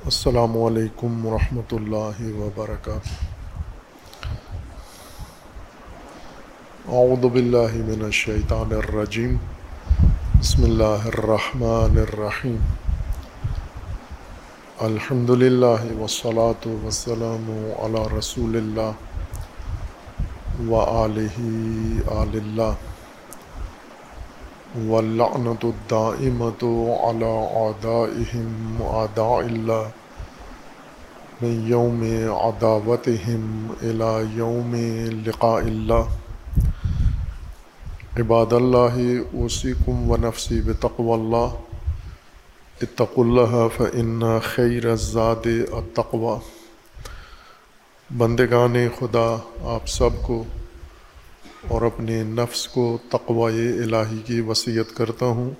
السلام علیکم ورحمۃ اللہ وبرکاتہ۔ اعوذ باللہ من الشیطان الرجیم، بسم اللہ الرحمن الرحیم۔ الحمد للہ والصلاة والسلام علی رسول اللہ وآلہ آل اللہ، واللعنۃ الدائمۃ علی اعدائہم اعداء اللہ من یوم عداوتہم الی یوم لقاء اللہ۔ عباد اللہ، اوصیکم ونفسی بتقوی اللہ، اتقوا اللہ فإن خیر الزاد التقوی۔ بندگان خدا، آپ سب کو اور اپنے نفس کو تقوی الہی کی وصیت کرتا ہوں،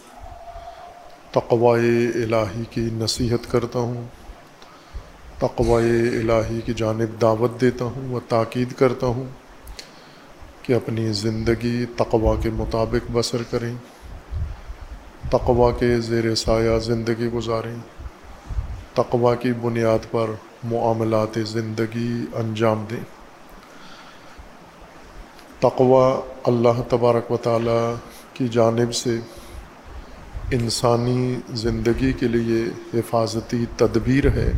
تقوی الہی کی نصیحت کرتا ہوں، تقوی الہی کی جانب دعوت دیتا ہوں و تاکید کرتا ہوں کہ اپنی زندگی تقوی کے مطابق بسر کریں، تقوی کے زیر سایہ زندگی گزاریں، تقوی کی بنیاد پر معاملات زندگی انجام دیں۔ تقوی اللہ تبارک و تعالی کی جانب سے انسانی زندگی کے لیے حفاظتی تدبیر ہے۔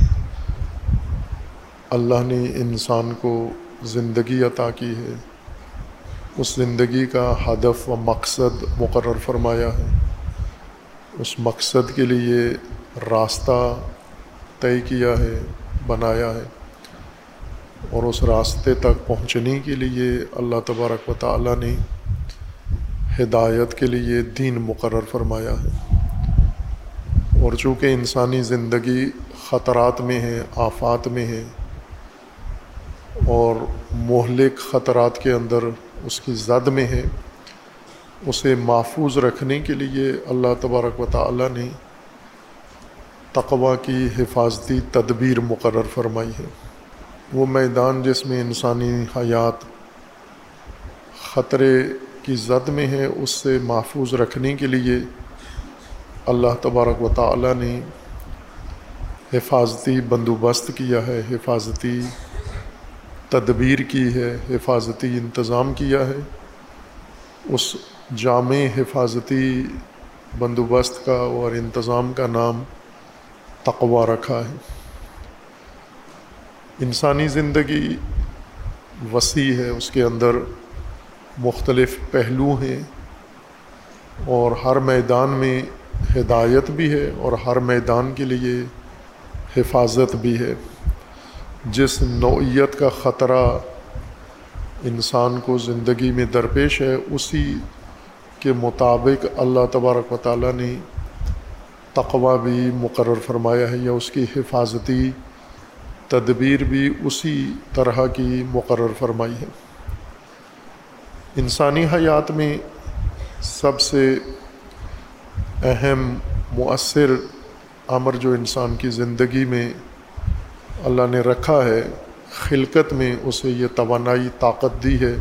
اللہ نے انسان کو زندگی عطا کی ہے، اس زندگی کا ہدف و مقصد مقرر فرمایا ہے، اس مقصد کے لیے راستہ طے کیا ہے، بنایا ہے، اور اس راستے تک پہنچنے کے لیے اللہ تبارک و تعالی نے ہدایت کے لیے دین مقرر فرمایا ہے۔ اور چونکہ انسانی زندگی خطرات میں ہے، آفات میں ہے، اور مہلک خطرات کے اندر اس کی زد میں ہے، اسے محفوظ رکھنے کے لیے اللہ تبارک و تعالی نے تقوی کی حفاظتی تدبیر مقرر فرمائی ہے۔ وہ میدان جس میں انسانی حیات خطرے کی زد میں ہے، اس سے محفوظ رکھنے کے لیے اللہ تبارک و تعالی نے حفاظتی بندوبست کیا ہے، حفاظتی تدبیر کی ہے، حفاظتی انتظام کیا ہے۔ اس جامع حفاظتی بندوبست کا اور انتظام کا نام تقوی رکھا ہے۔ انسانی زندگی وسیع ہے، اس کے اندر مختلف پہلو ہیں، اور ہر میدان میں ہدایت بھی ہے اور ہر میدان کے لیے حفاظت بھی ہے۔ جس نوعیت کا خطرہ انسان کو زندگی میں درپیش ہے، اسی کے مطابق اللہ تبارک و تعالی نے تقوی بھی مقرر فرمایا ہے، یا اس کی حفاظتی تدبیر بھی اسی طرح کی مقرر فرمائی ہے۔ انسانی حیات میں سب سے اہم مؤثر امر جو انسان کی زندگی میں اللہ نے رکھا ہے، خلقت میں اسے یہ توانائی طاقت دی ہے،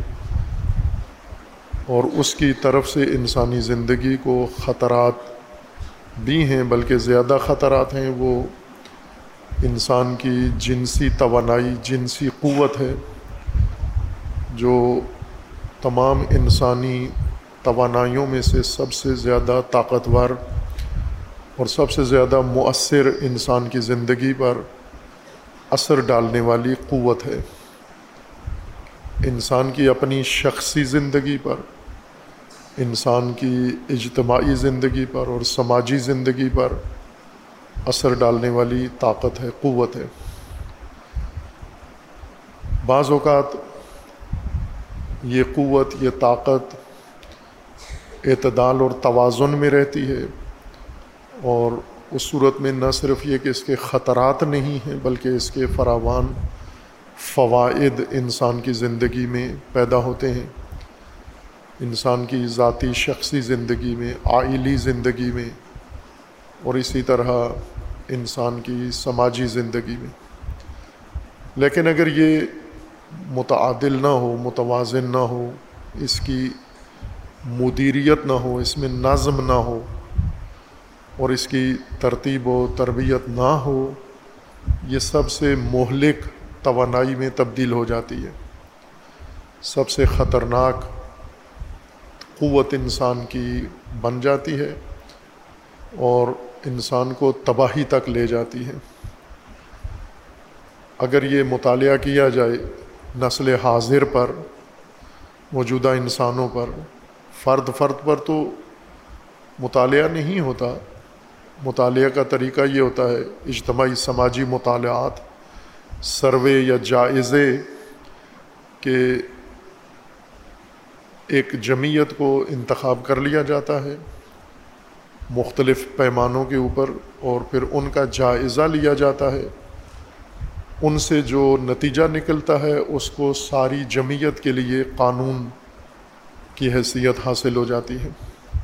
اور اس کی طرف سے انسانی زندگی کو خطرات بھی ہیں، بلکہ زیادہ خطرات ہیں۔ وہ انسان کی جنسی توانائی، جنسی قوت ہے، جو تمام انسانی توانائیوں میں سے سب سے زیادہ طاقتور اور سب سے زیادہ مؤثر انسان کی زندگی پر اثر ڈالنے والی قوت ہے۔ انسان کی اپنی شخصی زندگی پر، انسان کی اجتماعی زندگی پر اور سماجی زندگی پر اثر ڈالنے والی طاقت ہے، قوت ہے۔ بعض اوقات یہ قوت، یہ طاقت اعتدال اور توازن میں رہتی ہے، اور اس صورت میں نہ صرف یہ کہ اس کے خطرات نہیں ہیں، بلکہ اس کے فراوان فوائد انسان کی زندگی میں پیدا ہوتے ہیں، انسان کی ذاتی شخصی زندگی میں، عائلی زندگی میں، اور اسی طرح انسان کی سماجی زندگی میں۔ لیکن اگر یہ متعادل نہ ہو، متوازن نہ ہو، اس کی مدیریت نہ ہو، اس میں نظم نہ ہو، اور اس کی ترتیب و تربیت نہ ہو، یہ سب سے مہلک توانائی میں تبدیل ہو جاتی ہے، سب سے خطرناک قوت انسان کی بن جاتی ہے اور انسان کو تباہی تک لے جاتی ہے۔ اگر یہ مطالعہ کیا جائے نسل حاضر پر، موجودہ انسانوں پر، فرد پر تو مطالعہ نہیں ہوتا۔ مطالعہ کا طریقہ یہ ہوتا ہے اجتماعی سماجی مطالعات، سروے یا جائزے کہ ایک جمعیت کو انتخاب کر لیا جاتا ہے مختلف پیمانوں کے اوپر، اور پھر ان کا جائزہ لیا جاتا ہے۔ ان سے جو نتیجہ نکلتا ہے اس کو ساری جمعیت کے لیے قانون کی حیثیت حاصل ہو جاتی ہے۔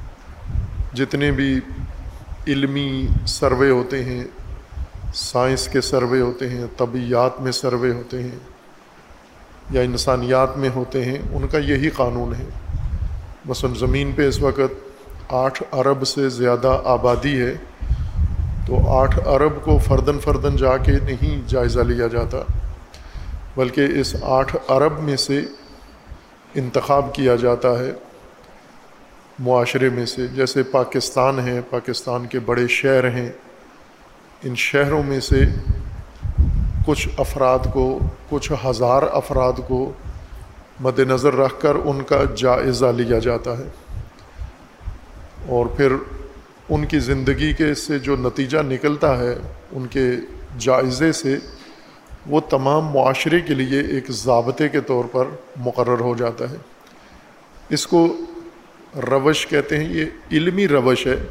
جتنے بھی علمی سروے ہوتے ہیں، سائنس کے سروے ہوتے ہیں، طبیعیات میں سروے ہوتے ہیں یا انسانیات میں ہوتے ہیں، ان کا یہی قانون ہے۔ مثلا زمین پہ اس وقت 8 ارب سے زیادہ آبادی ہے، تو 8 ارب کو فرداً جا کے نہیں جائزہ لیا جاتا، بلکہ اس 8 ارب میں سے انتخاب کیا جاتا ہے معاشرے میں سے۔ جیسے پاکستان ہے، پاکستان کے بڑے شہر ہیں، ان شہروں میں سے کچھ افراد کو، کچھ ہزار افراد کو مد نظر رکھ کر ان کا جائزہ لیا جاتا ہے، اور پھر ان کی زندگی کے سے جو نتیجہ نکلتا ہے ان کے جائزے سے، وہ تمام معاشرے کے لیے ایک ضابطے کے طور پر مقرر ہو جاتا ہے۔ اس کو روش کہتے ہیں۔ یہ علمی روش ہے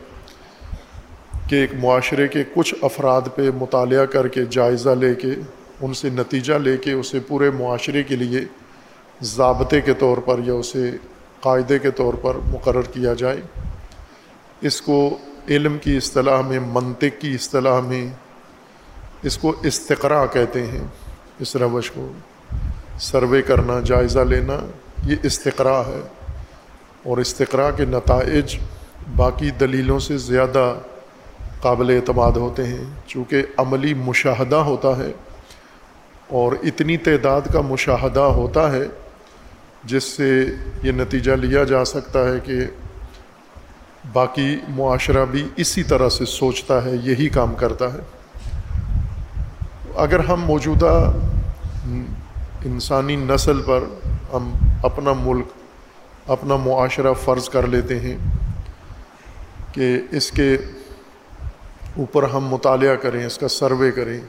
کہ ایک معاشرے کے کچھ افراد پہ مطالعہ کر کے جائزہ لے کے ان سے نتیجہ لے کے اسے پورے معاشرے کے لیے ضابطے کے طور پر یا اسے قاعدے کے طور پر مقرر کیا جائے۔ اس کو علم کی اصطلاح میں، منطق کی اصطلاح میں اس کو استقراء کہتے ہیں۔ اس روش کو سروے کرنا، جائزہ لینا، یہ استقراء ہے، اور استقراء کے نتائج باقی دلیلوں سے زیادہ قابل اعتماد ہوتے ہیں، چونکہ عملی مشاہدہ ہوتا ہے، اور اتنی تعداد کا مشاہدہ ہوتا ہے جس سے یہ نتیجہ لیا جا سکتا ہے کہ باقی معاشرہ بھی اسی طرح سے سوچتا ہے، یہی کام کرتا ہے۔ اگر ہم موجودہ انسانی نسل پر ہم اپنا ملک، اپنا معاشرہ فرض کر لیتے ہیں کہ اس کے اوپر ہم مطالعہ کریں، اس کا سروے کریں،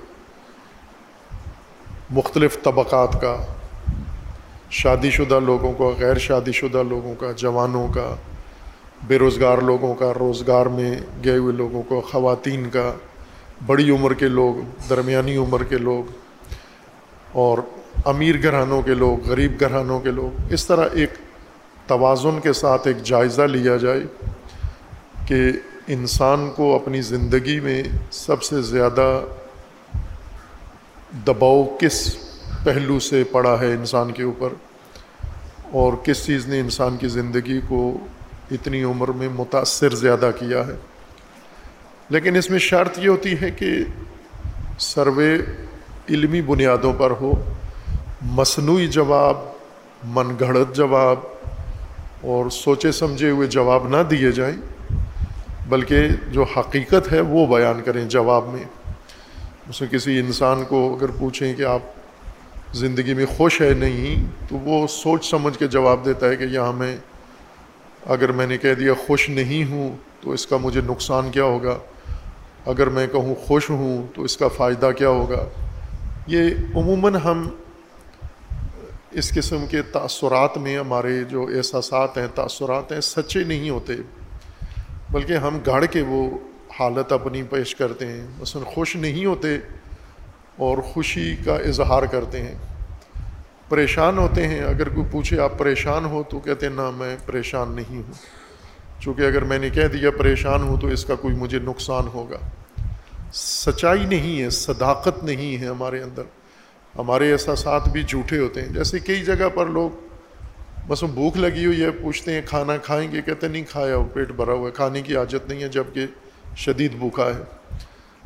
مختلف طبقات کا، شادی شدہ لوگوں کا، غیر شادی شدہ لوگوں کا، جوانوں کا، بے روزگار لوگوں کا، روزگار میں گئے ہوئے لوگوں کو، خواتین کا، بڑی عمر کے لوگ، درمیانی عمر کے لوگ، اور امیر گھرانوں کے لوگ، غریب گھرانوں کے لوگ، اس طرح ایک توازن کے ساتھ ایک جائزہ لیا جائے کہ انسان کو اپنی زندگی میں سب سے زیادہ دباؤ کس پہلو سے پڑا ہے انسان کے اوپر، اور کس چیز نے انسان کی زندگی کو اتنی عمر میں متاثر زیادہ کیا ہے۔ لیکن اس میں شرط یہ ہوتی ہے کہ سروے علمی بنیادوں پر ہو، مصنوعی جواب، من گھڑت جواب اور سوچے سمجھے ہوئے جواب نہ دیے جائیں، بلکہ جو حقیقت ہے وہ بیان کریں جواب میں۔ اسے کسی انسان کو اگر پوچھیں کہ آپ زندگی میں خوش ہے نہیں، تو وہ سوچ سمجھ کے جواب دیتا ہے کہ یہاں میں اگر میں نے کہہ دیا خوش نہیں ہوں تو اس کا مجھے نقصان کیا ہوگا، اگر میں کہوں خوش ہوں تو اس کا فائدہ کیا ہوگا۔ یہ عموماً ہم اس قسم کے تاثرات میں، ہمارے جو احساسات ہیں، تاثرات ہیں، سچے نہیں ہوتے، بلکہ ہم گھڑ کے وہ حالت اپنی پیش کرتے ہیں۔ مثلا خوش نہیں ہوتے اور خوشی کا اظہار کرتے ہیں، پریشان ہوتے ہیں، اگر کوئی پوچھے آپ پریشان ہو تو کہتے ہیں نہ میں پریشان نہیں ہوں، چونکہ اگر میں نے کہہ دیا پریشان ہوں تو اس کا کوئی مجھے نقصان ہوگا۔ سچائی نہیں ہے، صداقت نہیں ہے ہمارے اندر، ہمارے احساسات بھی جھوٹے ہوتے ہیں۔ جیسے کئی جگہ پر لوگ مثلا بھوک لگی ہوئی ہے، پوچھتے ہیں کھانا کھائیں گے، کہتے ہیں نہیں کھایا ہو، پیٹ بھرا ہوا ہے، کھانے کی حاجت نہیں ہے، جبکہ شدید بھوکا ہے۔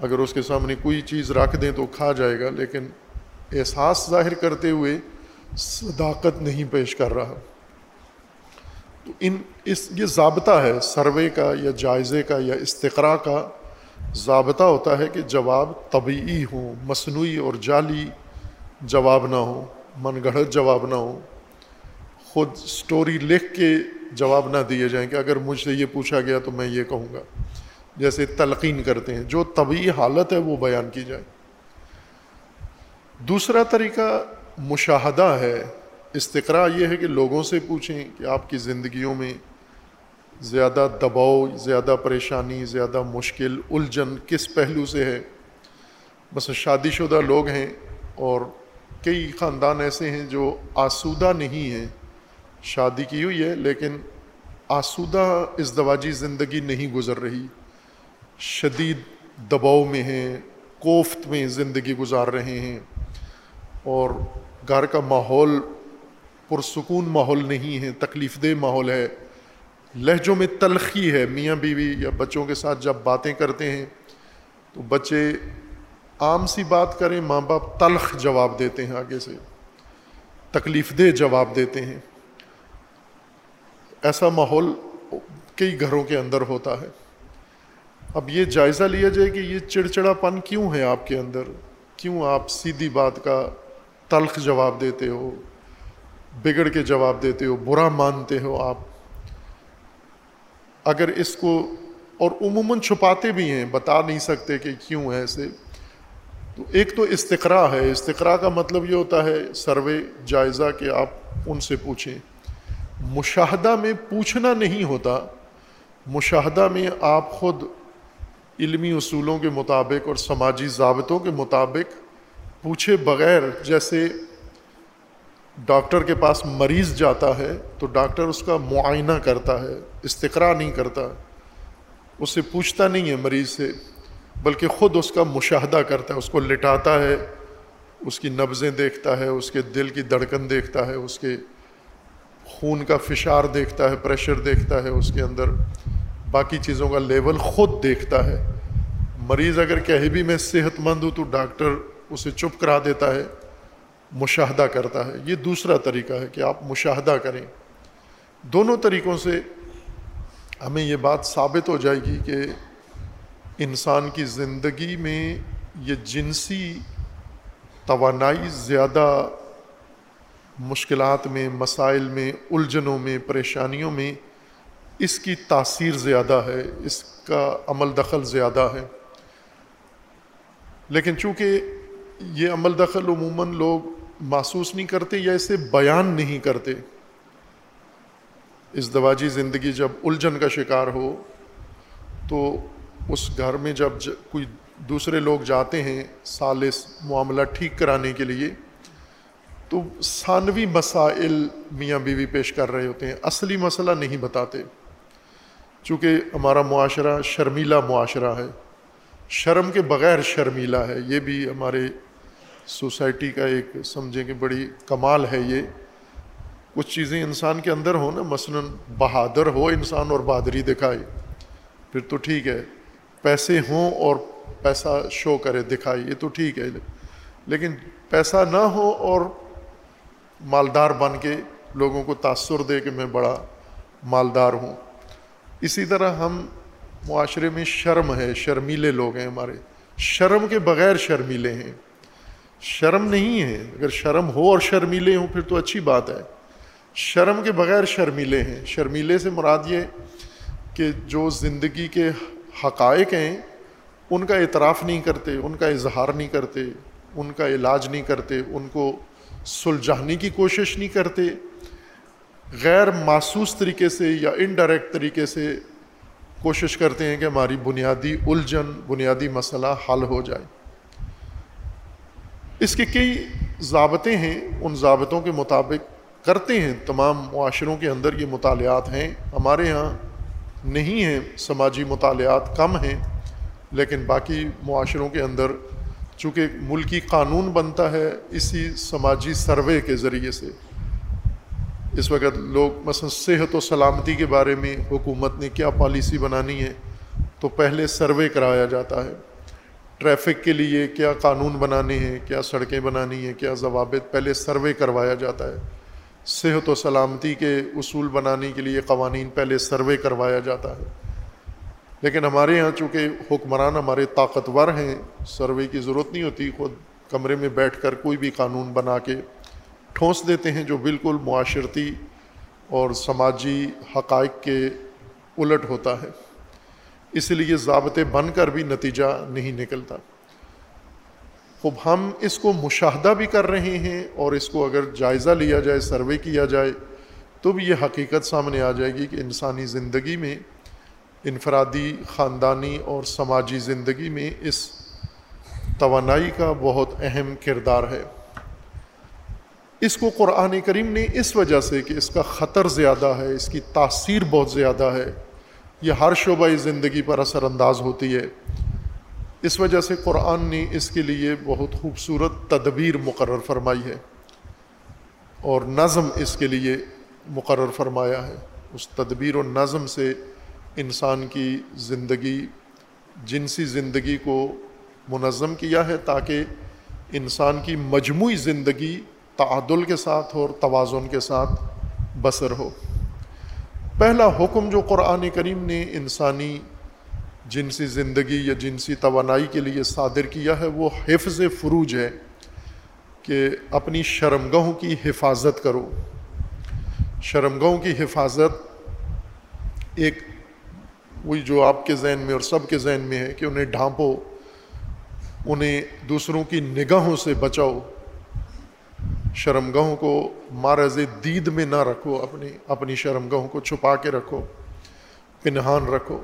اگر اس کے سامنے کوئی چیز رکھ دیں تو کھا جائے گا، لیکن احساس ظاہر کرتے ہوئے صداقت نہیں پیش کر رہا۔ تو یہ ضابطہ ہے سروے کا یا جائزے کا یا استقراء کا ضابطہ ہوتا ہے کہ جواب طبیعی ہوں، مصنوعی اور جعلی جواب نہ ہو، من گھڑت جواب نہ ہو، خود سٹوری لکھ کے جواب نہ دیے جائیں کہ اگر مجھ سے یہ پوچھا گیا تو میں یہ کہوں گا، جیسے تلقین کرتے ہیں، جو طبیعی حالت ہے وہ بیان کی جائے۔ دوسرا طریقہ مشاہدہ ہے۔ استقراء یہ ہے کہ لوگوں سے پوچھیں کہ آپ کی زندگیوں میں زیادہ دباؤ، زیادہ پریشانی، زیادہ مشکل، الجھن کس پہلو سے ہے۔ بس شادی شدہ لوگ ہیں اور کئی خاندان ایسے ہیں جو آسودہ نہیں ہیں، شادی کی ہوئی ہے لیکن آسودہ ازدواجی زندگی نہیں گزر رہی، شدید دباؤ میں ہیں، کوفت میں زندگی گزار رہے ہیں، اور گھر کا ماحول پرسکون ماحول نہیں ہے، تکلیف دہ ماحول ہے، لہجوں میں تلخی ہے۔ میاں بیوی یا بچوں کے ساتھ جب باتیں کرتے ہیں تو بچے عام سی بات کریں، ماں باپ تلخ جواب دیتے ہیں، آگے سے تکلیف دہ جواب دیتے ہیں۔ ایسا ماحول کئی گھروں کے اندر ہوتا ہے۔ اب یہ جائزہ لیا جائے کہ یہ چڑچڑا پن کیوں ہے آپ کے اندر، کیوں آپ سیدھی بات کا تلخ جواب دیتے ہو، بگڑ کے جواب دیتے ہو، برا مانتے ہو آپ۔ اگر اس کو، اور عموماً چھپاتے بھی ہیں، بتا نہیں سکتے کہ کیوں ہے ایسے، تو ایک تو استقراء ہے۔ استقراء کا مطلب یہ ہوتا ہے سروے، جائزہ، کہ آپ ان سے پوچھیں۔ مشاہدہ میں پوچھنا نہیں ہوتا، مشاہدہ میں آپ خود علمی اصولوں کے مطابق اور سماجی ضابطوں کے مطابق پوچھے بغیر، جیسے ڈاکٹر کے پاس مریض جاتا ہے تو ڈاکٹر اس کا معائنہ کرتا ہے، استقراء نہیں کرتا، اس سے پوچھتا نہیں ہے مریض سے، بلکہ خود اس کا مشاہدہ کرتا ہے، اس کو لٹاتا ہے، اس کی نبضیں دیکھتا ہے، اس کے دل کی دھڑکن دیکھتا ہے، اس کے خون کا فشار دیکھتا ہے، پریشر دیکھتا ہے، اس کے اندر باقی چیزوں کا لیول خود دیکھتا ہے۔ مریض اگر کہے بھی میں صحت مند ہوں تو ڈاکٹر اسے چپ کرا دیتا ہے، مشاہدہ کرتا ہے۔ یہ دوسرا طریقہ ہے کہ آپ مشاہدہ کریں۔ دونوں طریقوں سے ہمیں یہ بات ثابت ہو جائے گی کہ انسان کی زندگی میں یہ جنسی توانائی زیادہ مشکلات میں، مسائل میں، الجھنوں میں، پریشانیوں میں اس کی تاثیر زیادہ ہے، اس کا عمل دخل زیادہ ہے۔ لیکن چونکہ یہ عمل دخل عموماً لوگ محسوس نہیں کرتے یا اسے بیان نہیں کرتے، ازدواجی زندگی جب الجھن کا شکار ہو تو اس گھر میں جب کوئی دوسرے لوگ جاتے ہیں ثالث معاملہ ٹھیک کرانے کے لیے، تو ثانوی مسائل میاں بیوی پیش کر رہے ہوتے ہیں، اصلی مسئلہ نہیں بتاتے۔ چونکہ ہمارا معاشرہ شرمیلا معاشرہ ہے، شرم کے بغیر شرمیلا ہے، یہ بھی ہمارے سوسائٹی کا ایک سمجھیں کہ بڑی کمال ہے۔ یہ کچھ چیزیں انسان کے اندر ہوں نا، مثلاً بہادر ہو انسان اور بہادری دکھائے پھر تو ٹھیک ہے، پیسے ہوں اور پیسہ شو کرے دکھائے، یہ تو ٹھیک ہے، لیکن پیسہ نہ ہو اور مالدار بن کے لوگوں کو تاثر دے کہ میں بڑا مالدار ہوں۔ اسی طرح ہم معاشرے میں شرم ہے، شرمیلے لوگ ہیں ہمارے، شرم کے بغیر شرمیلے ہیں، شرم نہیں ہے۔ اگر شرم ہو اور شرمیلے ہوں پھر تو اچھی بات ہے، شرم کے بغیر شرمیلے ہیں۔ شرمیلے سے مراد یہ کہ جو زندگی کے حقائق ہیں ان کا اعتراف نہیں کرتے، ان کا اظہار نہیں کرتے، ان کا علاج نہیں کرتے، ان کو سلجھانے کی کوشش نہیں کرتے، غیر محسوس طریقے سے یا انڈائریکٹ طریقے سے کوشش کرتے ہیں کہ ہماری بنیادی الجھن، بنیادی مسئلہ حل ہو جائے۔ اس کے کئی ضابطے ہیں، ان ضابطوں کے مطابق کرتے ہیں۔ تمام معاشروں کے اندر یہ مطالعات ہیں، ہمارے ہاں نہیں ہیں، سماجی مطالعات کم ہیں، لیکن باقی معاشروں کے اندر چونکہ ملکی قانون بنتا ہے اسی سماجی سروے کے ذریعے سے۔ اس وقت لوگ مثلا صحت و سلامتی کے بارے میں حکومت نے کیا پالیسی بنانی ہے تو پہلے سروے کرایا جاتا ہے، ٹریفک کے لیے کیا قانون بنانے ہیں، کیا سڑکیں بنانی ہیں، کیا ضوابط، پہلے سروے کروایا جاتا ہے۔ صحت و سلامتی کے اصول بنانے کے لیے قوانین پہلے سروے کروایا جاتا ہے۔ لیکن ہمارے ہاں چونکہ حکمران ہمارے طاقتور ہیں، سروے کی ضرورت نہیں ہوتی، خود کمرے میں بیٹھ کر کوئی بھی قانون بنا کے ٹھونس دیتے ہیں جو بالکل معاشرتی اور سماجی حقائق کے الٹ ہوتا ہے، اس لیے ضابطے بن کر بھی نتیجہ نہیں نکلتا۔ خب ہم اس کو مشاہدہ بھی کر رہے ہیں، اور اس کو اگر جائزہ لیا جائے، سروے کیا جائے، تو بھی یہ حقیقت سامنے آ جائے گی کہ انسانی زندگی میں، انفرادی، خاندانی اور سماجی زندگی میں اس توانائی کا بہت اہم کردار ہے۔ اس کو قرآن کریم نے اس وجہ سے کہ اس کا خطر زیادہ ہے، اس کی تاثیر بہت زیادہ ہے، یہ ہر شعبہ زندگی پر اثر انداز ہوتی ہے، اس وجہ سے قرآن نے اس کے لیے بہت خوبصورت تدبیر مقرر فرمائی ہے اور نظم اس کے لیے مقرر فرمایا ہے۔ اس تدبیر و نظم سے انسان کی زندگی، جنسی زندگی کو منظم کیا ہے تاکہ انسان کی مجموعی زندگی تعادل کے ساتھ اور توازن کے ساتھ بسر ہو۔ پہلا حکم جو قرآن کریم نے انسانی جنسی زندگی یا جنسی توانائی کے لیے صادر کیا ہے وہ حفظ فروج ہے، کہ اپنی شرمگاہوں کی حفاظت کرو۔ شرمگاہوں کی حفاظت ایک وہی جو آپ کے ذہن میں اور سب کے ذہن میں ہے کہ انہیں ڈھانپو، انہیں دوسروں کی نگاہوں سے بچاؤ، شرمگاہوں کو معرض دید میں نہ رکھو، اپنی شرمگاہوں کو چھپا کے رکھو، پنہان رکھو۔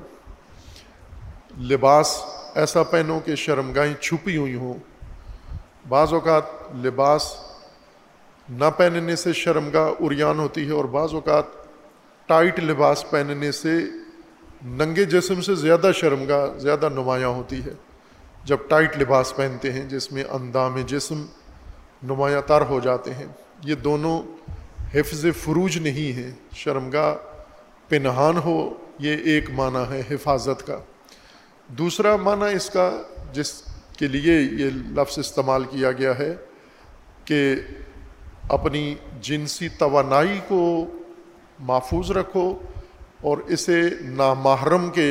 لباس ایسا پہنو کہ شرمگاہیں چھپی ہوئی ہوں۔ بعض اوقات لباس نہ پہننے سے شرمگاہ عریان ہوتی ہے، اور بعض اوقات ٹائٹ لباس پہننے سے ننگے جسم سے زیادہ شرمگاہ زیادہ نمایاں ہوتی ہے جب ٹائٹ لباس پہنتے ہیں جس میں اندام جسم نمایاں تر ہو جاتے ہیں۔ یہ دونوں حفظ فروج نہیں ہیں۔ شرمگاہ پنہان ہو، یہ ایک معنی ہے حفاظت کا۔ دوسرا معنی اس کا جس کے لیے یہ لفظ استعمال کیا گیا ہے کہ اپنی جنسی توانائی کو محفوظ رکھو اور اسے نامحرم کے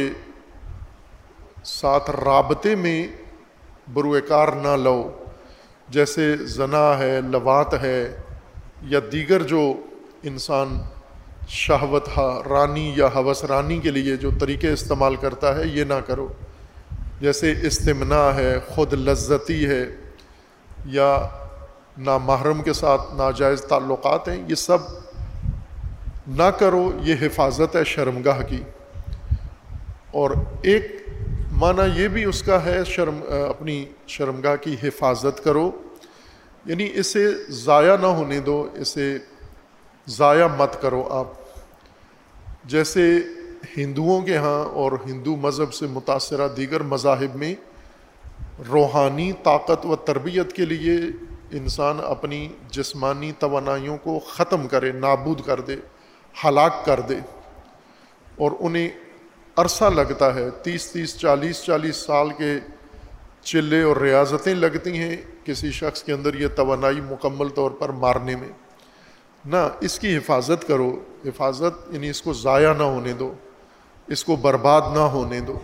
ساتھ رابطے میں بروئے کار نہ لو، جیسے زنا ہے، لواط ہے، یا دیگر جو انسان شہوت رانی یا ہوس رانی کے لیے جو طریقے استعمال کرتا ہے یہ نہ کرو، جیسے استمناء ہے، خود لذتی ہے، یا نامحرم کے ساتھ ناجائز تعلقات ہیں، یہ سب نہ کرو۔ یہ حفاظت ہے شرمگاہ کی۔ اور ایک معنی یہ بھی اس کا ہے اپنی شرمگاہ کی حفاظت کرو، یعنی اسے ضائع نہ ہونے دو، اسے ضائع مت کرو آپ۔ جیسے ہندوؤں کے ہاں اور ہندو مذہب سے متاثرہ دیگر مذاہب میں روحانی طاقت و تربیت کے لیے انسان اپنی جسمانی توانائیوں کو ختم کرے، نابود کر دے، ہلاک کر دے، اور انہیں عرصہ لگتا ہے، 30 40 سال کے چلے اور ریاضتیں لگتی ہیں کسی شخص کے اندر یہ توانائی مکمل طور پر مارنے میں۔ نہ، اس کی حفاظت کرو۔ حفاظت یعنی اس کو ضائع نہ ہونے دو، اس کو برباد نہ ہونے دو۔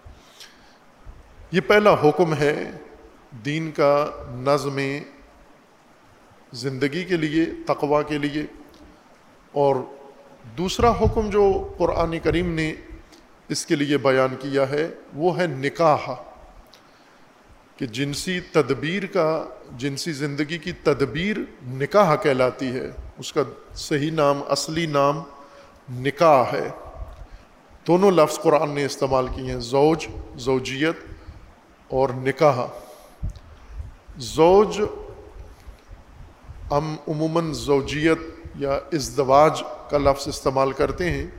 یہ پہلا حکم ہے دین کا نظم زندگی کے لیے، تقویٰ کے لیے۔ اور دوسرا حکم جو قرآن کریم نے اس کے لیے بیان کیا ہے وہ ہے نکاح، کہ جنسی تدبیر کا، جنسی زندگی کی تدبیر نکاح کہلاتی ہے۔ اس کا صحیح نام، اصلی نام نکاح ہے۔ دونوں لفظ قرآن نے استعمال کیے ہیں، زوج، زوجیت اور نکاح۔ زوج ہم عموماً زوجیت یا ازدواج کا لفظ استعمال کرتے ہیں،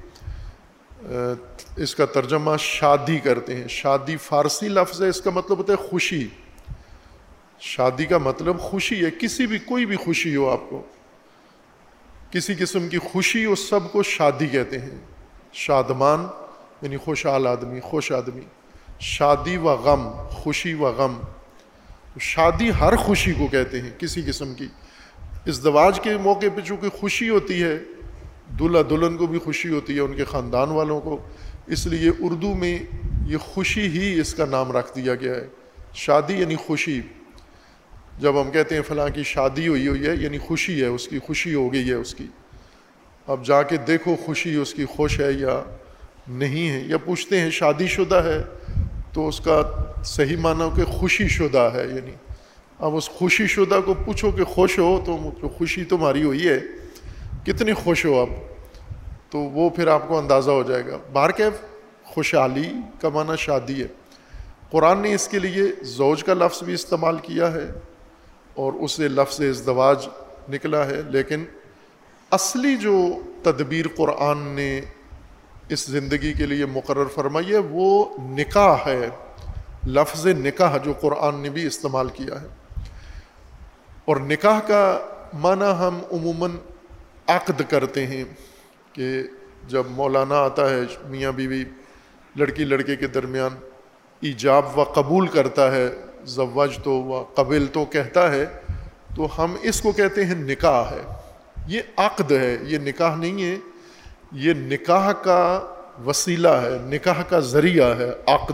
اس کا ترجمہ شادی کرتے ہیں۔ شادی فارسی لفظ ہے، اس کا مطلب ہوتا ہے خوشی۔ شادی کا مطلب خوشی ہے، کسی بھی، کوئی بھی خوشی ہو، آپ کو کسی قسم کی خوشی ہو، سب کو شادی کہتے ہیں۔ شادمان یعنی خوشحال آدمی، خوش آدمی۔ شادی و غم، خوشی و غم. شادی ہر خوشی کو کہتے ہیں کسی قسم کی. ازدواج کے موقع پہ چونکہ خوشی ہوتی ہے، دلہا دلہن کو بھی خوشی ہوتی ہے، ان کے خاندان والوں کو، اس لیے اردو میں یہ خوشی ہی اس کا نام رکھ دیا گیا ہے. شادی یعنی خوشی. جب ہم کہتے ہیں فلاں کی شادی ہوئی ہے یعنی خوشی ہے، اس کی خوشی ہو گئی ہے اس کی. اب جا کے دیکھو خوشی اس کی خوش ہے یا نہیں ہے. یا پوچھتے ہیں شادی شدہ ہے تو اس کا صحیح معنی کہ خوشی شدہ ہے. یعنی اب اس خوشی شدہ کو پوچھو کہ خوش ہو تو خوشی تمہاری ہوئی ہے، کتنی خوش ہو اب، تو وہ پھر آپ کو اندازہ ہو جائے گا. بہرکیف خوشحالی کا معنی شادی ہے. قرآن نے اس کے لیے زوج کا لفظ بھی استعمال کیا ہے اور اس سے لفظ ازدواج نکلا ہے، لیکن اصلی جو تدبیر قرآن نے اس زندگی کے لیے مقرر فرمائی ہے وہ نکاح ہے. لفظ نکاح جو قرآن نے بھی استعمال کیا ہے. اور نکاح کا معنی ہم عموماً عقد کرتے ہیں کہ جب مولانا آتا ہے میاں بیوی لڑکی لڑکے کے درمیان ایجاب و قبول کرتا ہے، زوج تو و قبل تو کہتا ہے، تو ہم اس کو کہتے ہیں نکاح ہے. یہ عقد ہے، یہ نکاح نہیں ہے. یہ نکاح کا وسیلہ ہے، نکاح کا ذریعہ ہے.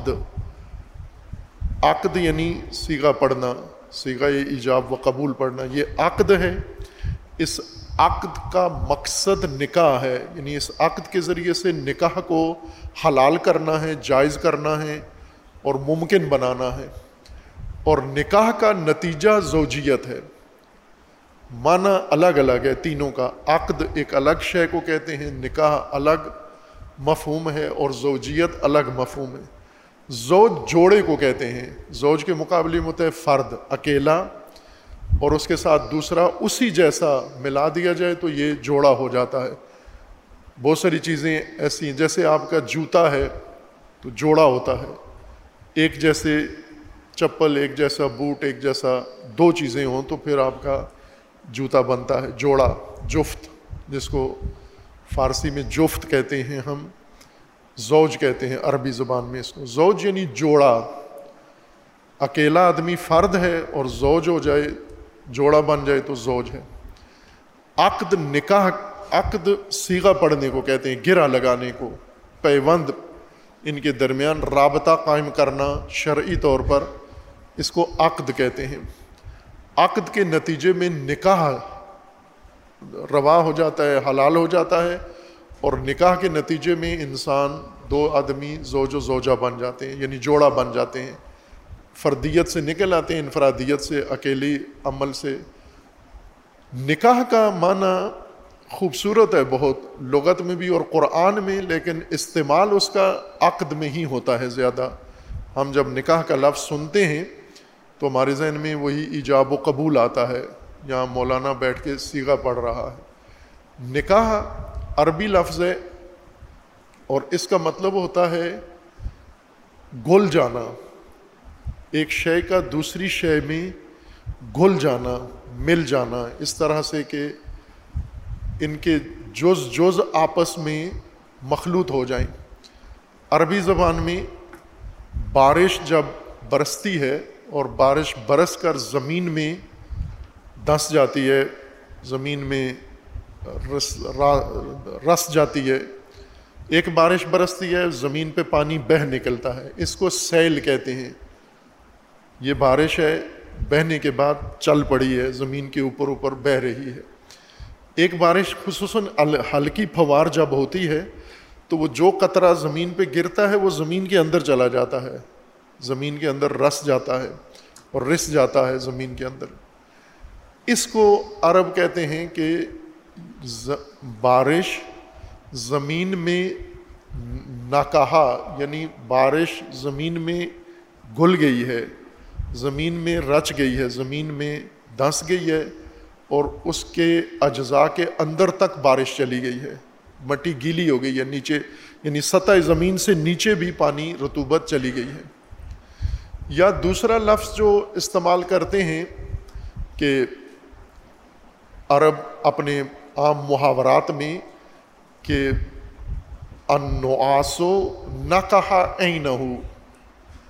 عقد یعنی صیغہ پڑھنا، صیغہ ایجاب و قبول پڑھنا، یہ عقد ہے. اس عقد کا مقصد نکاح ہے، یعنی اس عقد کے ذریعے سے نکاح کو حلال کرنا ہے، جائز کرنا ہے اور ممکن بنانا ہے. اور نکاح کا نتیجہ زوجیت ہے. معنی الگ الگ ہے تینوں کا. عقد ایک الگ شے کو کہتے ہیں، نکاح الگ مفہوم ہے اور زوجیت الگ مفہوم ہے. زوج جوڑے کو کہتے ہیں. زوج کے مقابلے میں ہوتا ہے فرد، اکیلا، اور اس کے ساتھ دوسرا اسی جیسا ملا دیا جائے تو یہ جوڑا ہو جاتا ہے. بہت ساری چیزیں ایسی ہیں، جیسے آپ کا جوتا ہے تو جوڑا ہوتا ہے. ایک جیسے چپل، ایک جیسا بوٹ، ایک جیسا دو چیزیں ہوں تو پھر آپ کا جوتا بنتا ہے. جوڑا، جفت، جس کو فارسی میں جفت کہتے ہیں، ہم زوج کہتے ہیں عربی زبان میں اس کو. زوج یعنی جوڑا. اکیلا آدمی فرد ہے اور زوج ہو جائے، جوڑا بن جائے تو زوج ہے. عقد نکاح، عقد صیغہ پڑھنے کو کہتے ہیں، گرہ لگانے کو، پیوند ان کے درمیان رابطہ قائم کرنا شرعی طور پر، اس کو عقد کہتے ہیں. عقد کے نتیجے میں نکاح روا ہو جاتا ہے، حلال ہو جاتا ہے، اور نکاح کے نتیجے میں انسان، دو آدمی زوج و زوجہ بن جاتے ہیں، یعنی جوڑا بن جاتے ہیں. فردیت سے نکل آتے ہیں انفرادیت سے، اکیلی عمل سے. نکاح کا معنی خوبصورت ہے بہت، لغت میں بھی اور قرآن میں، لیکن استعمال اس کا عقد میں ہی ہوتا ہے زیادہ. ہم جب نکاح کا لفظ سنتے ہیں تو ہمارے ذہن میں وہی ایجاب و قبول آتا ہے. یہاں مولانا بیٹھ کے صیغہ پڑھ رہا ہے. نکاح عربی لفظ ہے اور اس کا مطلب ہوتا ہے گھل جانا. ایک شے کا دوسری شے میں گھل جانا، مل جانا، اس طرح سے کہ ان کے جز آپس میں مخلوط ہو جائیں. عربی زبان میں بارش جب برستی ہے اور بارش برس کر زمین میں دھنس جاتی ہے، زمین میں رس جاتی ہے، ایک بارش برستی ہے، زمین پہ پانی بہہ نکلتا ہے، اس کو سیل کہتے ہیں. یہ بارش ہے، بہنے کے بعد چل پڑی ہے، زمین کے اوپر اوپر بہہ رہی ہے. ایک بارش خصوصاً ہلکی پھوار جب ہوتی ہے تو وہ جو قطرہ زمین پہ گرتا ہے وہ زمین کے اندر چلا جاتا ہے، زمین کے اندر رس جاتا ہے اور رس جاتا ہے زمین کے اندر. اس کو عرب کہتے ہیں کہ بارش زمین میں ناکہا، یعنی بارش زمین میں گھل گئی ہے، زمین میں رچ گئی ہے، زمین میں دھنس گئی ہے اور اس کے اجزاء کے اندر تک بارش چلی گئی ہے، مٹی گیلی ہو گئی ہے نیچے، یعنی سطح زمین سے نیچے بھی پانی، رطوبت چلی گئی ہے. یا دوسرا لفظ جو استعمال کرتے ہیں کہ عرب اپنے عام محاورات میں کہ النعاس نقح عینہ،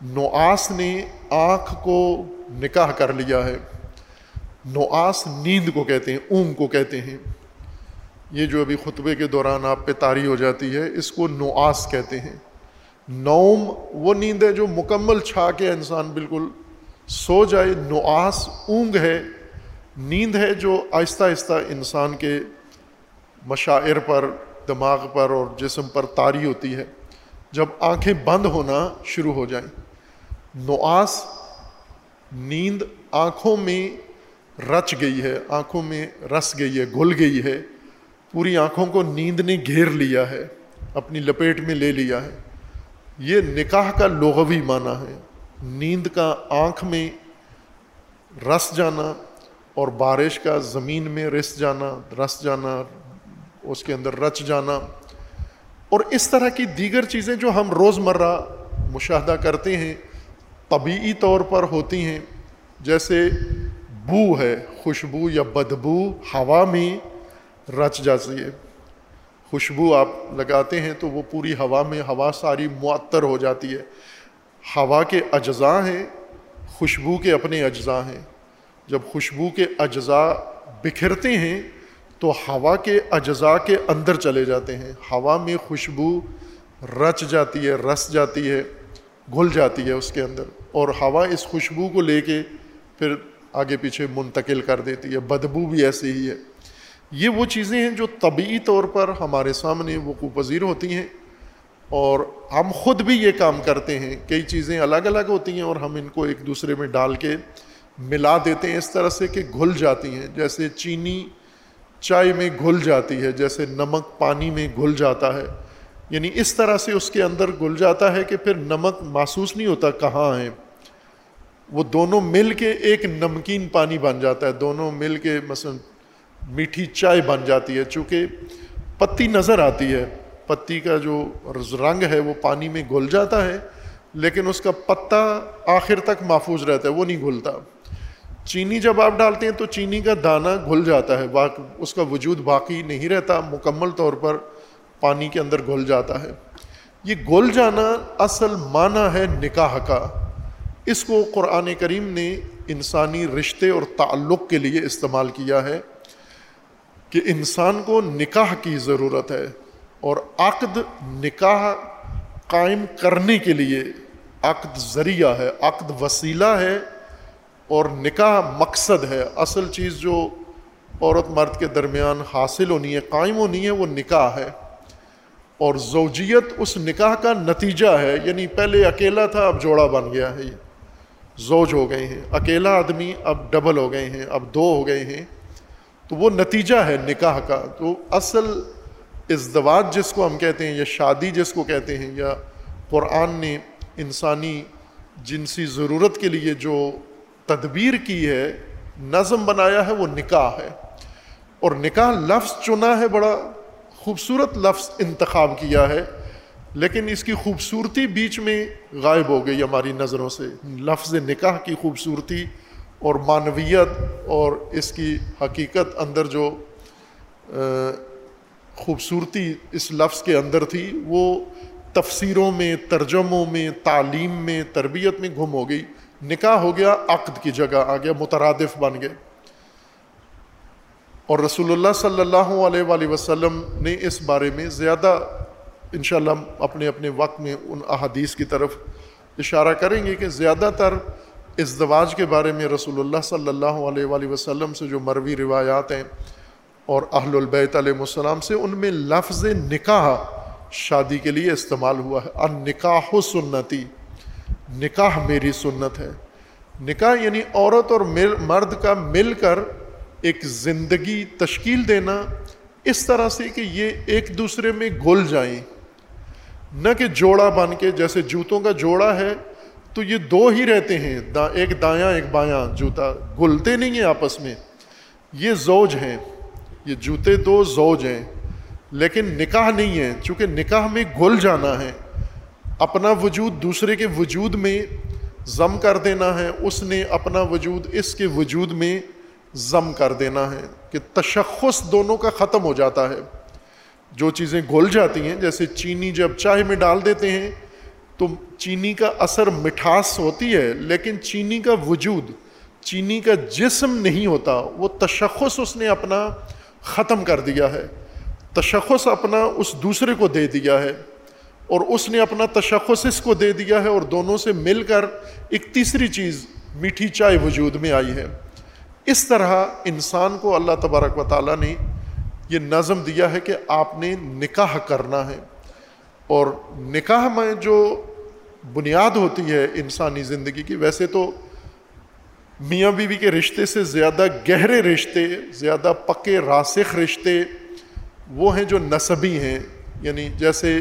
نعاس نے آنکھ کو نکاح کر لیا ہے. نعاس نیند کو کہتے ہیں، اونگ کو کہتے ہیں. یہ جو ابھی خطبے کے دوران آپ پہ طاری ہو جاتی ہے اس کو نعاس کہتے ہیں. نوم وہ نیند ہے جو مکمل چھا کے انسان بالکل سو جائے. نعاس اونگ ہے، نیند ہے جو آہستہ آہستہ انسان کے مشاعر پر، دماغ پر اور جسم پر طاری ہوتی ہے جب آنکھیں بند ہونا شروع ہو جائیں. نعاس نیند آنکھوں میں رچ گئی ہے، آنکھوں میں رس گئی ہے، گھل گئی ہے، پوری آنکھوں کو نیند نے گھیر لیا ہے، اپنی لپیٹ میں لے لیا ہے. یہ نکاح کا لغوی معنی ہے. نیند کا آنکھ میں رس جانا اور بارش کا زمین میں رس جانا اس کے اندر رچ جانا، اور اس طرح کی دیگر چیزیں جو ہم روزمرہ مشاہدہ کرتے ہیں طبیعی طور پر ہوتی ہیں. جیسے بو ہے، خوشبو یا بدبو ہوا میں رچ جاتی ہے. خوشبو آپ لگاتے ہیں تو وہ پوری ہوا میں، ہوا ساری معطر ہو جاتی ہے. ہوا کے اجزاء ہیں، خوشبو کے اپنے اجزاء ہیں. جب خوشبو کے اجزاء بکھرتے ہیں تو ہوا کے اجزاء کے اندر چلے جاتے ہیں. ہوا میں خوشبو رچ جاتی ہے، رس جاتی ہے، گھل جاتی ہے اس کے اندر، اور ہوا اس خوشبو کو لے کے پھر آگے پیچھے منتقل کر دیتی ہے. بدبو بھی ایسے ہی ہے. یہ وہ چیزیں ہیں جو طبعی طور پر ہمارے سامنے وقوع پذیر ہوتی ہیں، اور ہم خود بھی یہ کام کرتے ہیں. کئی چیزیں الگ الگ ہوتی ہیں اور ہم ان کو ایک دوسرے میں ڈال کے ملا دیتے ہیں اس طرح سے کہ گھل جاتی ہیں. جیسے چینی چائے میں گھل جاتی ہے، جیسے نمک پانی میں گھل جاتا ہے، یعنی اس طرح سے اس کے اندر گھل جاتا ہے کہ پھر نمک محسوس نہیں ہوتا کہاں ہے. وہ دونوں مل کے ایک نمکین پانی بن جاتا ہے، دونوں مل کے مثلا میٹھی چائے بن جاتی ہے. چونکہ پتی نظر آتی ہے، پتی کا جو رنگ ہے وہ پانی میں گھل جاتا ہے، لیکن اس کا پتا آخر تک محفوظ رہتا ہے، وہ نہیں گھلتا. چینی جب آپ ڈالتے ہیں تو چینی کا دانہ گھل جاتا ہے، اس کا وجود باقی نہیں رہتا، مکمل طور پر پانی کے اندر گھل جاتا ہے. یہ گھل جانا اصل معنی ہے نکاح کا. اس کو قرآن کریم نے انسانی رشتے اور تعلق کے لیے استعمال کیا ہے کہ انسان کو نکاح کی ضرورت ہے، اور عقد نکاح قائم کرنے کے لیے عقد ذریعہ ہے، عقد وسیلہ ہے، اور نکاح مقصد ہے. اصل چیز جو عورت مرد کے درمیان حاصل ہونی ہے، قائم ہونی ہے، وہ نکاح ہے. اور زوجیت اس نکاح کا نتیجہ ہے. یعنی پہلے اکیلا تھا، اب جوڑا بن گیا ہے، زوج ہو گئے ہیں. اکیلا آدمی اب ڈبل ہو گئے ہیں، اب دو ہو گئے ہیں، تو وہ نتیجہ ہے نکاح کا. تو اصل ازدواج جس کو ہم کہتے ہیں، یا شادی جس کو کہتے ہیں، یا قرآن نے انسانی جنسی ضرورت کے لیے جو تدبیر کی ہے، نظم بنایا ہے، وہ نکاح ہے. اور نکاح لفظ چنا ہے، بڑا خوبصورت لفظ انتخاب کیا ہے، لیکن اس کی خوبصورتی بیچ میں غائب ہو گئی ہماری نظروں سے. لفظ نکاح کی خوبصورتی اور معنویت اور اس کی حقیقت اندر جو خوبصورتی اس لفظ کے اندر تھی، وہ تفسیروں میں، ترجموں میں، تعلیم میں، تربیت میں گم ہو گئی. نکاح ہو گیا عقد کی جگہ آ گیا، مترادف بن گئے. اور رسول اللہ صلی اللہ علیہ وآلہ وسلم نے اس بارے میں زیادہ، انشاءاللہ اپنے اپنے وقت میں ان احادیث کی طرف اشارہ کریں گے کہ زیادہ تر ازدواج کے بارے میں رسول اللہ صلی اللہ علیہ وآلہ وسلم سے جو مروی روایات ہیں اور اہل البیت علیہ السلام سے، ان میں لفظ نکاح شادی کے لیے استعمال ہوا ہے. النکاح سنتی، نکاح میری سنت ہے. نکاح یعنی عورت اور مرد کا مل کر ایک زندگی تشکیل دینا، اس طرح سے کہ یہ ایک دوسرے میں گھل جائیں، نہ کہ جوڑا بن کے. جیسے جوتوں کا جوڑا ہے تو یہ دو ہی رہتے ہیں، ایک دایاں ایک بایاں جوتا، گھلتے نہیں ہیں آپس میں. یہ زوج ہیں، یہ جوتے دو زوج ہیں، لیکن نکاح نہیں ہے. چونکہ نکاح میں گھل جانا ہے، اپنا وجود دوسرے کے وجود میں ضم کر دینا ہے، اس نے اپنا وجود اس کے وجود میں ضم کر دینا ہے، کہ تشخص دونوں کا ختم ہو جاتا ہے. جو چیزیں گھل جاتی ہیں، جیسے چینی جب چائے میں ڈال دیتے ہیں تو چینی کا اثر مٹھاس ہوتی ہے، لیکن چینی کا وجود، چینی کا جسم نہیں ہوتا، وہ تشخص اس نے اپنا ختم کر دیا ہے، تشخص اپنا اس دوسرے کو دے دیا ہے، اور اس نے اپنا تشخص اس کو دے دیا ہے، اور دونوں سے مل کر ایک تیسری چیز میٹھی چائے وجود میں آئی ہے۔ اس طرح انسان کو اللہ تبارک و تعالیٰ نے یہ نظم دیا ہے کہ آپ نے نکاح کرنا ہے، اور نکاح میں جو بنیاد ہوتی ہے انسانی زندگی کی، ویسے تو میاں بیوی کے رشتے سے زیادہ گہرے رشتے، زیادہ پکے راسخ رشتے وہ ہیں جو نسبی ہیں، یعنی جیسے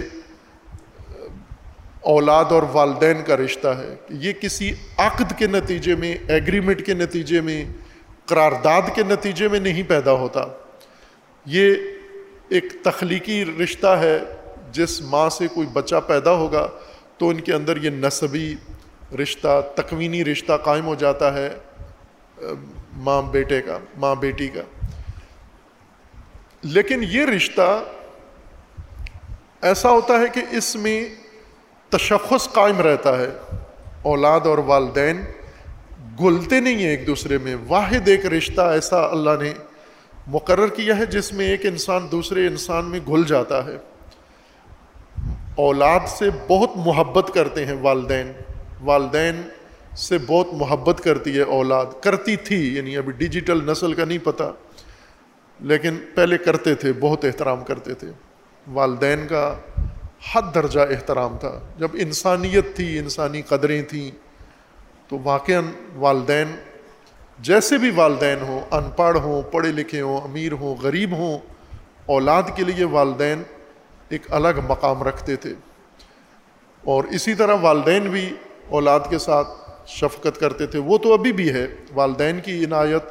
اولاد اور والدین کا رشتہ ہے، یہ کسی عقد کے نتیجے میں، ایگریمنٹ کے نتیجے میں، قرارداد کے نتیجے میں نہیں پیدا ہوتا، یہ ایک تخلیقی رشتہ ہے۔ جس ماں سے کوئی بچہ پیدا ہوگا تو ان کے اندر یہ نسبی رشتہ، تکوینی رشتہ قائم ہو جاتا ہے ماں بیٹے کا، ماں بیٹی کا۔ لیکن یہ رشتہ ایسا ہوتا ہے کہ اس میں تشخص قائم رہتا ہے، اولاد اور والدین گھلتے نہیں ہیں ایک دوسرے میں، واحد ایک رشتہ ایسا اللہ نے مقرر کیا ہے جس میں ایک انسان دوسرے انسان میں گھل جاتا ہے۔ اولاد سے بہت محبت کرتے ہیں والدین، والدین سے بہت محبت کرتی ہے اولاد، کرتی تھی، یعنی ابھی ڈیجیٹل نسل کا نہیں پتہ، لیکن پہلے کرتے تھے، بہت احترام کرتے تھے، والدین کا حد درجہ احترام تھا۔ جب انسانیت تھی، انسانی قدریں تھیں، تو واقعاً والدین جیسے بھی والدین ہوں، ان پڑھ ہوں، پڑھے لکھے ہوں، امیر ہوں، غریب ہوں، اولاد کے لیے والدین ایک الگ مقام رکھتے تھے، اور اسی طرح والدین بھی اولاد کے ساتھ شفقت کرتے تھے۔ وہ تو ابھی بھی ہے، والدین کی عنایت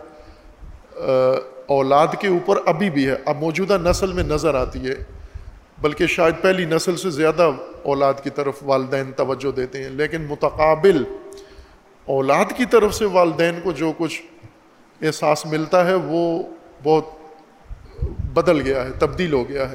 اولاد کے اوپر ابھی بھی ہے، اب موجودہ نسل میں نظر آتی ہے، بلکہ شاید پہلی نسل سے زیادہ اولاد کی طرف والدین توجہ دیتے ہیں، لیکن متقابل اولاد کی طرف سے والدین کو جو کچھ احساس ملتا ہے وہ بہت بدل گیا ہے، تبدیل ہو گیا ہے۔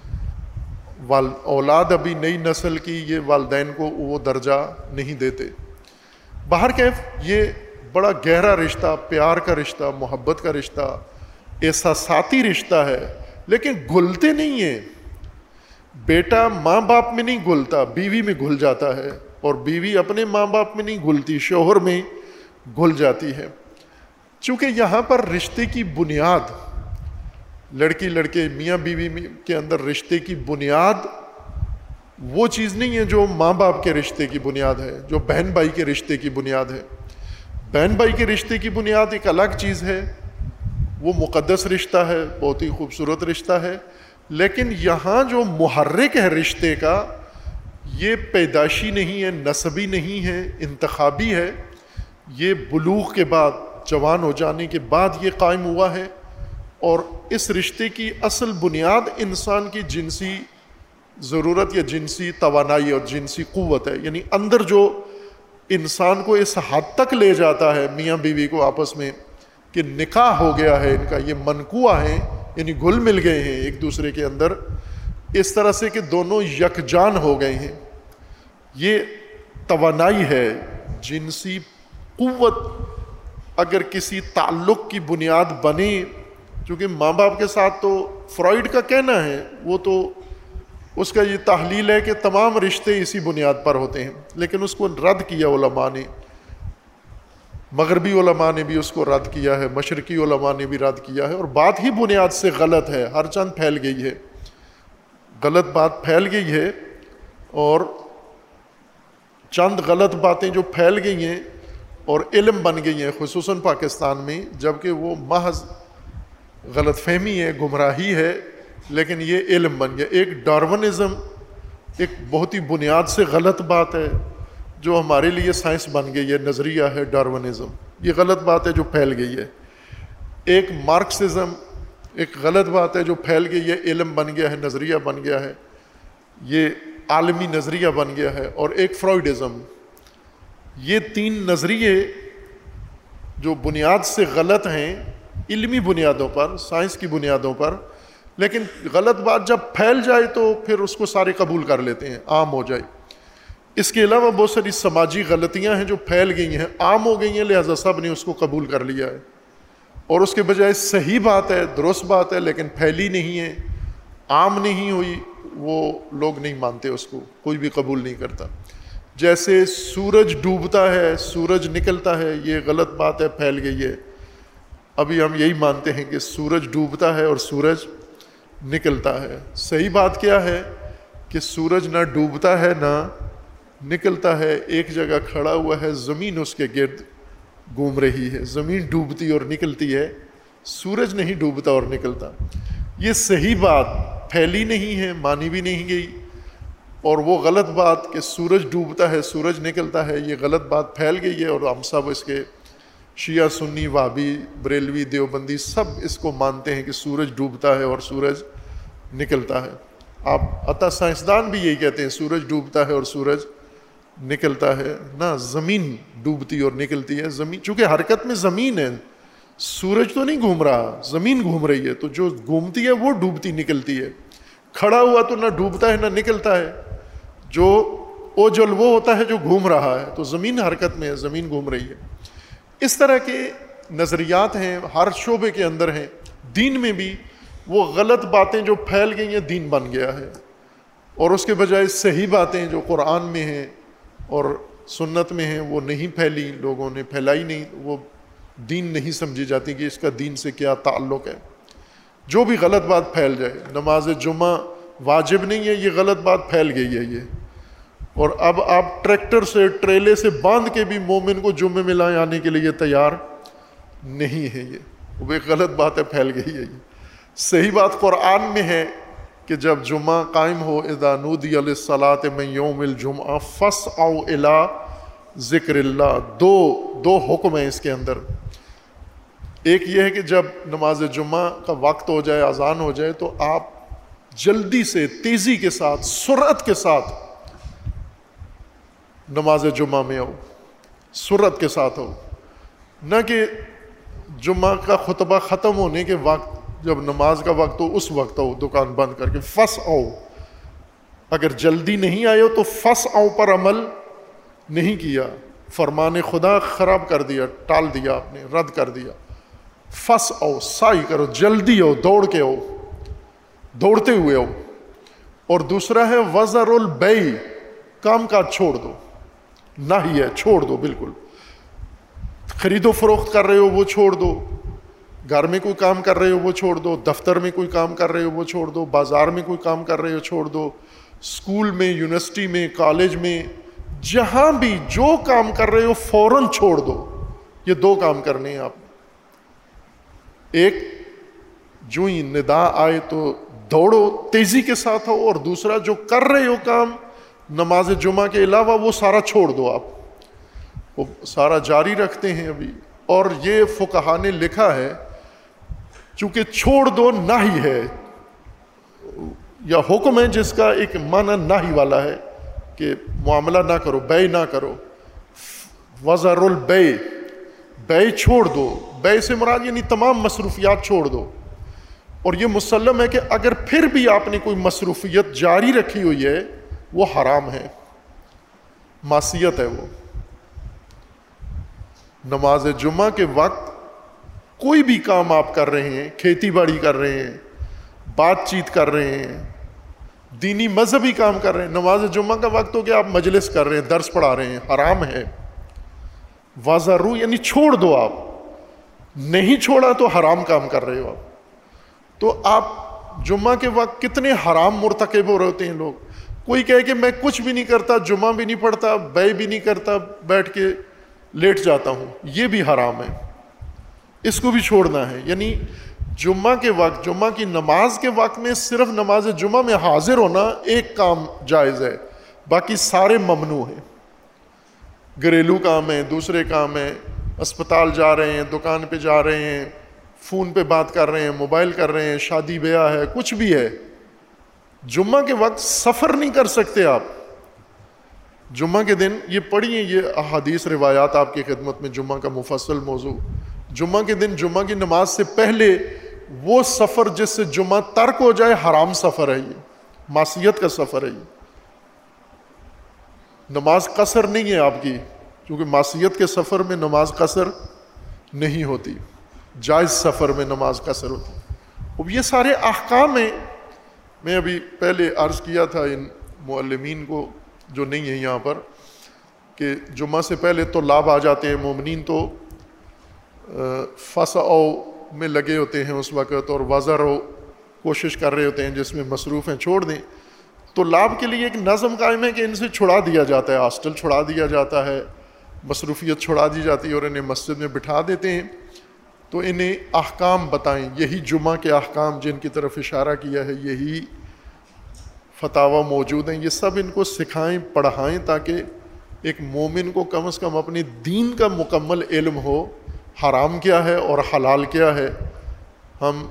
اولاد ابھی نئی نسل کی یہ والدین کو وہ درجہ نہیں دیتے۔ بہرکیف یہ بڑا گہرا رشتہ، پیار کا رشتہ، محبت کا رشتہ، احساساتی رشتہ ہے، لیکن گھلتے نہیں ہیں۔ بیٹا ماں باپ میں نہیں گھلتا، بیوی میں گھل جاتا ہے، اور بیوی اپنے ماں باپ میں نہیں گھلتی، شوہر میں گھل جاتی ہے۔ چونکہ یہاں پر رشتے کی بنیاد، لڑکی لڑکے میاں بیوی کے اندر رشتے کی بنیاد وہ چیز نہیں ہے جو ماں باپ کے رشتے کی بنیاد ہے، جو بہن بھائی کے رشتے کی بنیاد ہے۔ بہن بھائی کے رشتے کی بنیاد ایک الگ چیز ہے، وہ مقدس رشتہ ہے، بہت ہی خوبصورت رشتہ ہے، لیکن یہاں جو محرک ہے رشتے کا، یہ پیدائشی نہیں ہے، نسبی نہیں ہے، انتخابی ہے، یہ بلوغ کے بعد، جوان ہو جانے کے بعد یہ قائم ہوا ہے۔ اور اس رشتے کی اصل بنیاد انسان کی جنسی ضرورت یا جنسی توانائی اور جنسی قوت ہے، یعنی اندر جو انسان کو اس حد تک لے جاتا ہے میاں بیوی کو آپس میں کہ نکاح ہو گیا ہے ان کا، یہ منقوع ہیں، یعنی گھل مل گئے ہیں ایک دوسرے کے اندر، اس طرح سے کہ دونوں یکجان ہو گئے ہیں۔ یہ توانائی ہے، جنسی قوت اگر کسی تعلق کی بنیاد بنے، چونکہ ماں باپ کے ساتھ تو فرائڈ کا کہنا ہے، وہ تو اس کا یہ تحلیل ہے کہ تمام رشتے اسی بنیاد پر ہوتے ہیں، لیکن اس کو رد کیا علماء نے، مغربی علماء نے بھی اس کو رد کیا ہے، مشرقی علماء نے بھی رد کیا ہے، اور بات ہی بنیاد سے غلط ہے، ہر چند پھیل گئی ہے، غلط بات پھیل گئی ہے، اور چند غلط باتیں جو پھیل گئی ہیں اور علم بن گئی ہیں خصوصاً پاکستان میں، جبکہ وہ محض غلط فہمی ہے، گمراہی ہے، لیکن یہ علم بن گیا۔ ایک ڈارونزم ایک بہت ہی بنیاد سے غلط بات ہے جو ہمارے لیے سائنس بن گئی ہے، نظریہ ہے ڈارونزم، یہ غلط بات ہے جو پھیل گئی ہے۔ ایک مارکسزم ایک غلط بات ہے جو پھیل گئی ہے، علم بن گیا ہے، نظریہ بن گیا ہے، یہ عالمی نظریہ بن گیا ہے۔ اور ایک فرائڈزم، یہ تین نظریے جو بنیاد سے غلط ہیں، علمی بنیادوں پر، سائنس کی بنیادوں پر، لیکن غلط بات جب پھیل جائے تو پھر اس کو سارے قبول کر لیتے ہیں، عام ہو جائے۔ اس کے علاوہ بہت ساری سماجی غلطیاں ہیں جو پھیل گئی ہیں، عام ہو گئی ہیں، لہٰذا سب نے اس کو قبول کر لیا ہے، اور اس کے بجائے صحیح بات ہے، درست بات ہے، لیکن پھیلی نہیں ہے، عام نہیں ہوئی، وہ لوگ نہیں مانتے، اس کو کوئی بھی قبول نہیں کرتا۔ جیسے سورج ڈوبتا ہے، سورج نکلتا ہے، یہ غلط بات ہے، پھیل گئی ہے۔ ابھی ہم یہی مانتے ہیں کہ سورج ڈوبتا ہے اور سورج نکلتا ہے۔ صحیح بات کیا ہے کہ سورج نہ ڈوبتا ہے نہ نکلتا ہے، ایک جگہ کھڑا ہوا ہے، زمین اس کے گرد گھوم رہی ہے، زمین ڈوبتی اور نکلتی ہے، سورج نہیں ڈوبتا اور نکلتا۔ یہ صحیح بات پھیلی نہیں ہے، مانی بھی نہیں گئی، اور وہ غلط بات کہ سورج ڈوبتا ہے سورج نکلتا ہے، یہ غلط بات پھیل گئی ہے، اور ہم سب اس کے شیعہ، سنی، وہابی، بریلوی، دیوبندی سب اس کو مانتے ہیں کہ سورج ڈوبتا ہے اور سورج نکلتا ہے۔ آپ عطا سائنسدان بھی یہی کہتے ہیں، سورج ڈوبتا ہے اور سورج نکلتا ہے، نہ زمین ڈوبتی اور نکلتی ہے۔ زمین چونکہ حرکت میں زمین ہے، سورج تو نہیں گھوم رہا، زمین گھوم رہی ہے، تو جو گھومتی ہے وہ ڈوبتی نکلتی ہے۔ کھڑا ہوا تو نہ ڈوبتا ہے نہ نکلتا ہے، جو اوجل وہ ہوتا ہے جو گھوم رہا ہے، تو زمین حرکت میں ہے، زمین گھوم رہی ہے۔ اس طرح کے نظریات ہیں، ہر شعبے کے اندر ہیں۔ دین میں بھی وہ غلط باتیں جو پھیل گئی ہیں، دین بن گیا ہے، اور اس کے بجائے صحیح باتیں جو قرآن میں ہیں اور سنت میں ہیں وہ نہیں پھیلی، لوگوں نے پھیلائی نہیں، وہ دین نہیں سمجھی جاتی کہ اس کا دین سے کیا تعلق ہے۔ جو بھی غلط بات پھیل جائے، نماز جمعہ واجب نہیں ہے، یہ غلط بات پھیل گئی ہے یہ، اور اب آپ ٹریکٹر سے، ٹریلے سے باندھ کے بھی مومن کو جمعے میں لائے آنے کے لیے تیار نہیں ہے، یہ وہ ایک غلط بات ہے، پھیل گئی ہے یہ۔ صحیح بات قرآن میں ہے کہ جب جمعہ قائم ہو، اذا نودی للصلاۃ من یوم الجمعہ فاسعوا الی ذکر اللہ، دو حکم ہیں اس کے اندر۔ ایک یہ ہے کہ جب نماز جمعہ کا وقت ہو جائے، اذان ہو جائے، تو آپ جلدی سے، تیزی کے ساتھ، سرعت کے ساتھ نماز جمعہ میں ہو، سرعت کے ساتھ ہو، نہ کہ جمعہ کا خطبہ ختم ہونے کے وقت، جب نماز کا وقت ہو اس وقت ہو دکان بند کر کے۔ فاسعوا، اگر جلدی نہیں آئے ہو تو فاسعوا پر عمل نہیں کیا، فرمان خدا خراب کر دیا، ٹال دیا آپ نے، رد کر دیا۔ فاسعوا، سعی کرو، جلدی ہو، دوڑ کے ہو، دوڑتے ہوئے ہو۔ اور دوسرا ہے وزر البیع، کام کاج چھوڑ دو، نہ ہی ہے، چھوڑ دو بالکل۔ خرید و فروخت کر رہے ہو وہ چھوڑ دو، گھر میں کوئی کام کر رہے ہو وہ چھوڑ دو، دفتر میں کوئی کام کر رہے ہو وہ چھوڑ دو، بازار میں کوئی کام کر رہے ہو چھوڑ دو، اسکول میں، یونیورسٹی میں، کالج میں، جہاں بھی جو کام کر رہے ہو فوراً چھوڑ دو۔ یہ دو کام کرنے ہیں آپ نے۔ ایک، جو ہی ندا آئے تو دوڑو، تیزی کے ساتھ ہو، اور دوسرا جو کر رہے ہو کام نماز جمعہ کے علاوہ وہ سارا چھوڑ دو، آپ وہ سارا جاری رکھتے ہیں ابھی۔ اور یہ فقہا نے لکھا ہے، چونکہ چھوڑ دو نہی ہے یا حکم ہے جس کا ایک معنی نہی والا ہے کہ معاملہ نہ کرو، بیع نہ کرو، وزر البیع، بیع چھوڑ دو۔ بیع سے مراد یعنی تمام مصروفیات چھوڑ دو۔ اور یہ مسلم ہے کہ اگر پھر بھی آپ نے کوئی مصروفیت جاری رکھی ہوئی ہے وہ حرام ہے، معصیت ہے وہ۔ نماز جمعہ کے وقت کوئی بھی کام آپ کر رہے ہیں، کھیتی باڑی کر رہے ہیں، بات چیت کر رہے ہیں، دینی مذہبی کام کر رہے ہیں، نماز جمعہ کا وقت ہو کہ آپ مجلس کر رہے ہیں، درس پڑھا رہے ہیں، حرام ہے۔ وزرو یعنی چھوڑ دو، آپ نہیں چھوڑا تو حرام کام کر رہے ہو آپ۔ تو آپ جمعہ کے وقت کتنے حرام مرتکب ہو رہے ہوتے ہیں لوگ۔ کوئی کہے کہ میں کچھ بھی نہیں کرتا، جمعہ بھی نہیں پڑھتا، بیع بھی نہیں کرتا، بیٹھ کے لیٹ جاتا ہوں، یہ بھی حرام ہے، اس کو بھی چھوڑنا ہے۔ یعنی جمعہ کے وقت، جمعہ کی نماز کے وقت میں صرف نماز جمعہ میں حاضر ہونا ایک کام جائز ہے، باقی سارے ممنوع ہیں۔ گھریلو کام ہیں، دوسرے کام ہیں، اسپتال جا رہے ہیں، دکان پہ جا رہے ہیں، فون پہ بات کر رہے ہیں، موبائل کر رہے ہیں، شادی بیاہ ہے، کچھ بھی ہے۔ جمعہ کے وقت سفر نہیں کر سکتے آپ۔ جمعہ کے دن یہ پڑھیے، یہ احادیث روایات آپ کی خدمت میں، جمعہ کا مفصل موضوع۔ جمعہ کے دن جمعہ کی نماز سے پہلے وہ سفر جس سے جمعہ ترک ہو جائے، حرام سفر ہے، یہ معصیت کا سفر ہے یہ۔ نماز قصر نہیں ہے آپ کی، کیونکہ معصیت کے سفر میں نماز قصر نہیں ہوتی، جائز سفر میں نماز قصر ہوتی۔ اب یہ سارے احکام ہیں۔ میں ابھی پہلے عرض کیا تھا ان معلمین کو جو نہیں ہیں یہاں پر کہ جمعہ سے پہلے تو لاب آ جاتے ہیں، مومنین تو فسعوا میں لگے ہوتے ہیں اس وقت، اور وزروا کوشش کر رہے ہوتے ہیں جس میں مصروف ہیں چھوڑ دیں، تو لاب کے لیے ایک نظم قائم ہے کہ ان سے چھڑا دیا جاتا ہے، ہاسٹل چھڑا دیا جاتا ہے، مصروفیت چھڑا دی جاتی ہے اور انہیں مسجد میں بٹھا دیتے ہیں۔ تو انہیں احکام بتائیں، یہی جمعہ کے احکام جن کی طرف اشارہ کیا ہے، یہی فتاوی موجود ہیں، یہ سب ان کو سکھائیں پڑھائیں تاکہ ایک مومن کو کم از کم اپنے دین کا مکمل علم ہو، حرام کیا ہے اور حلال کیا ہے۔ ہم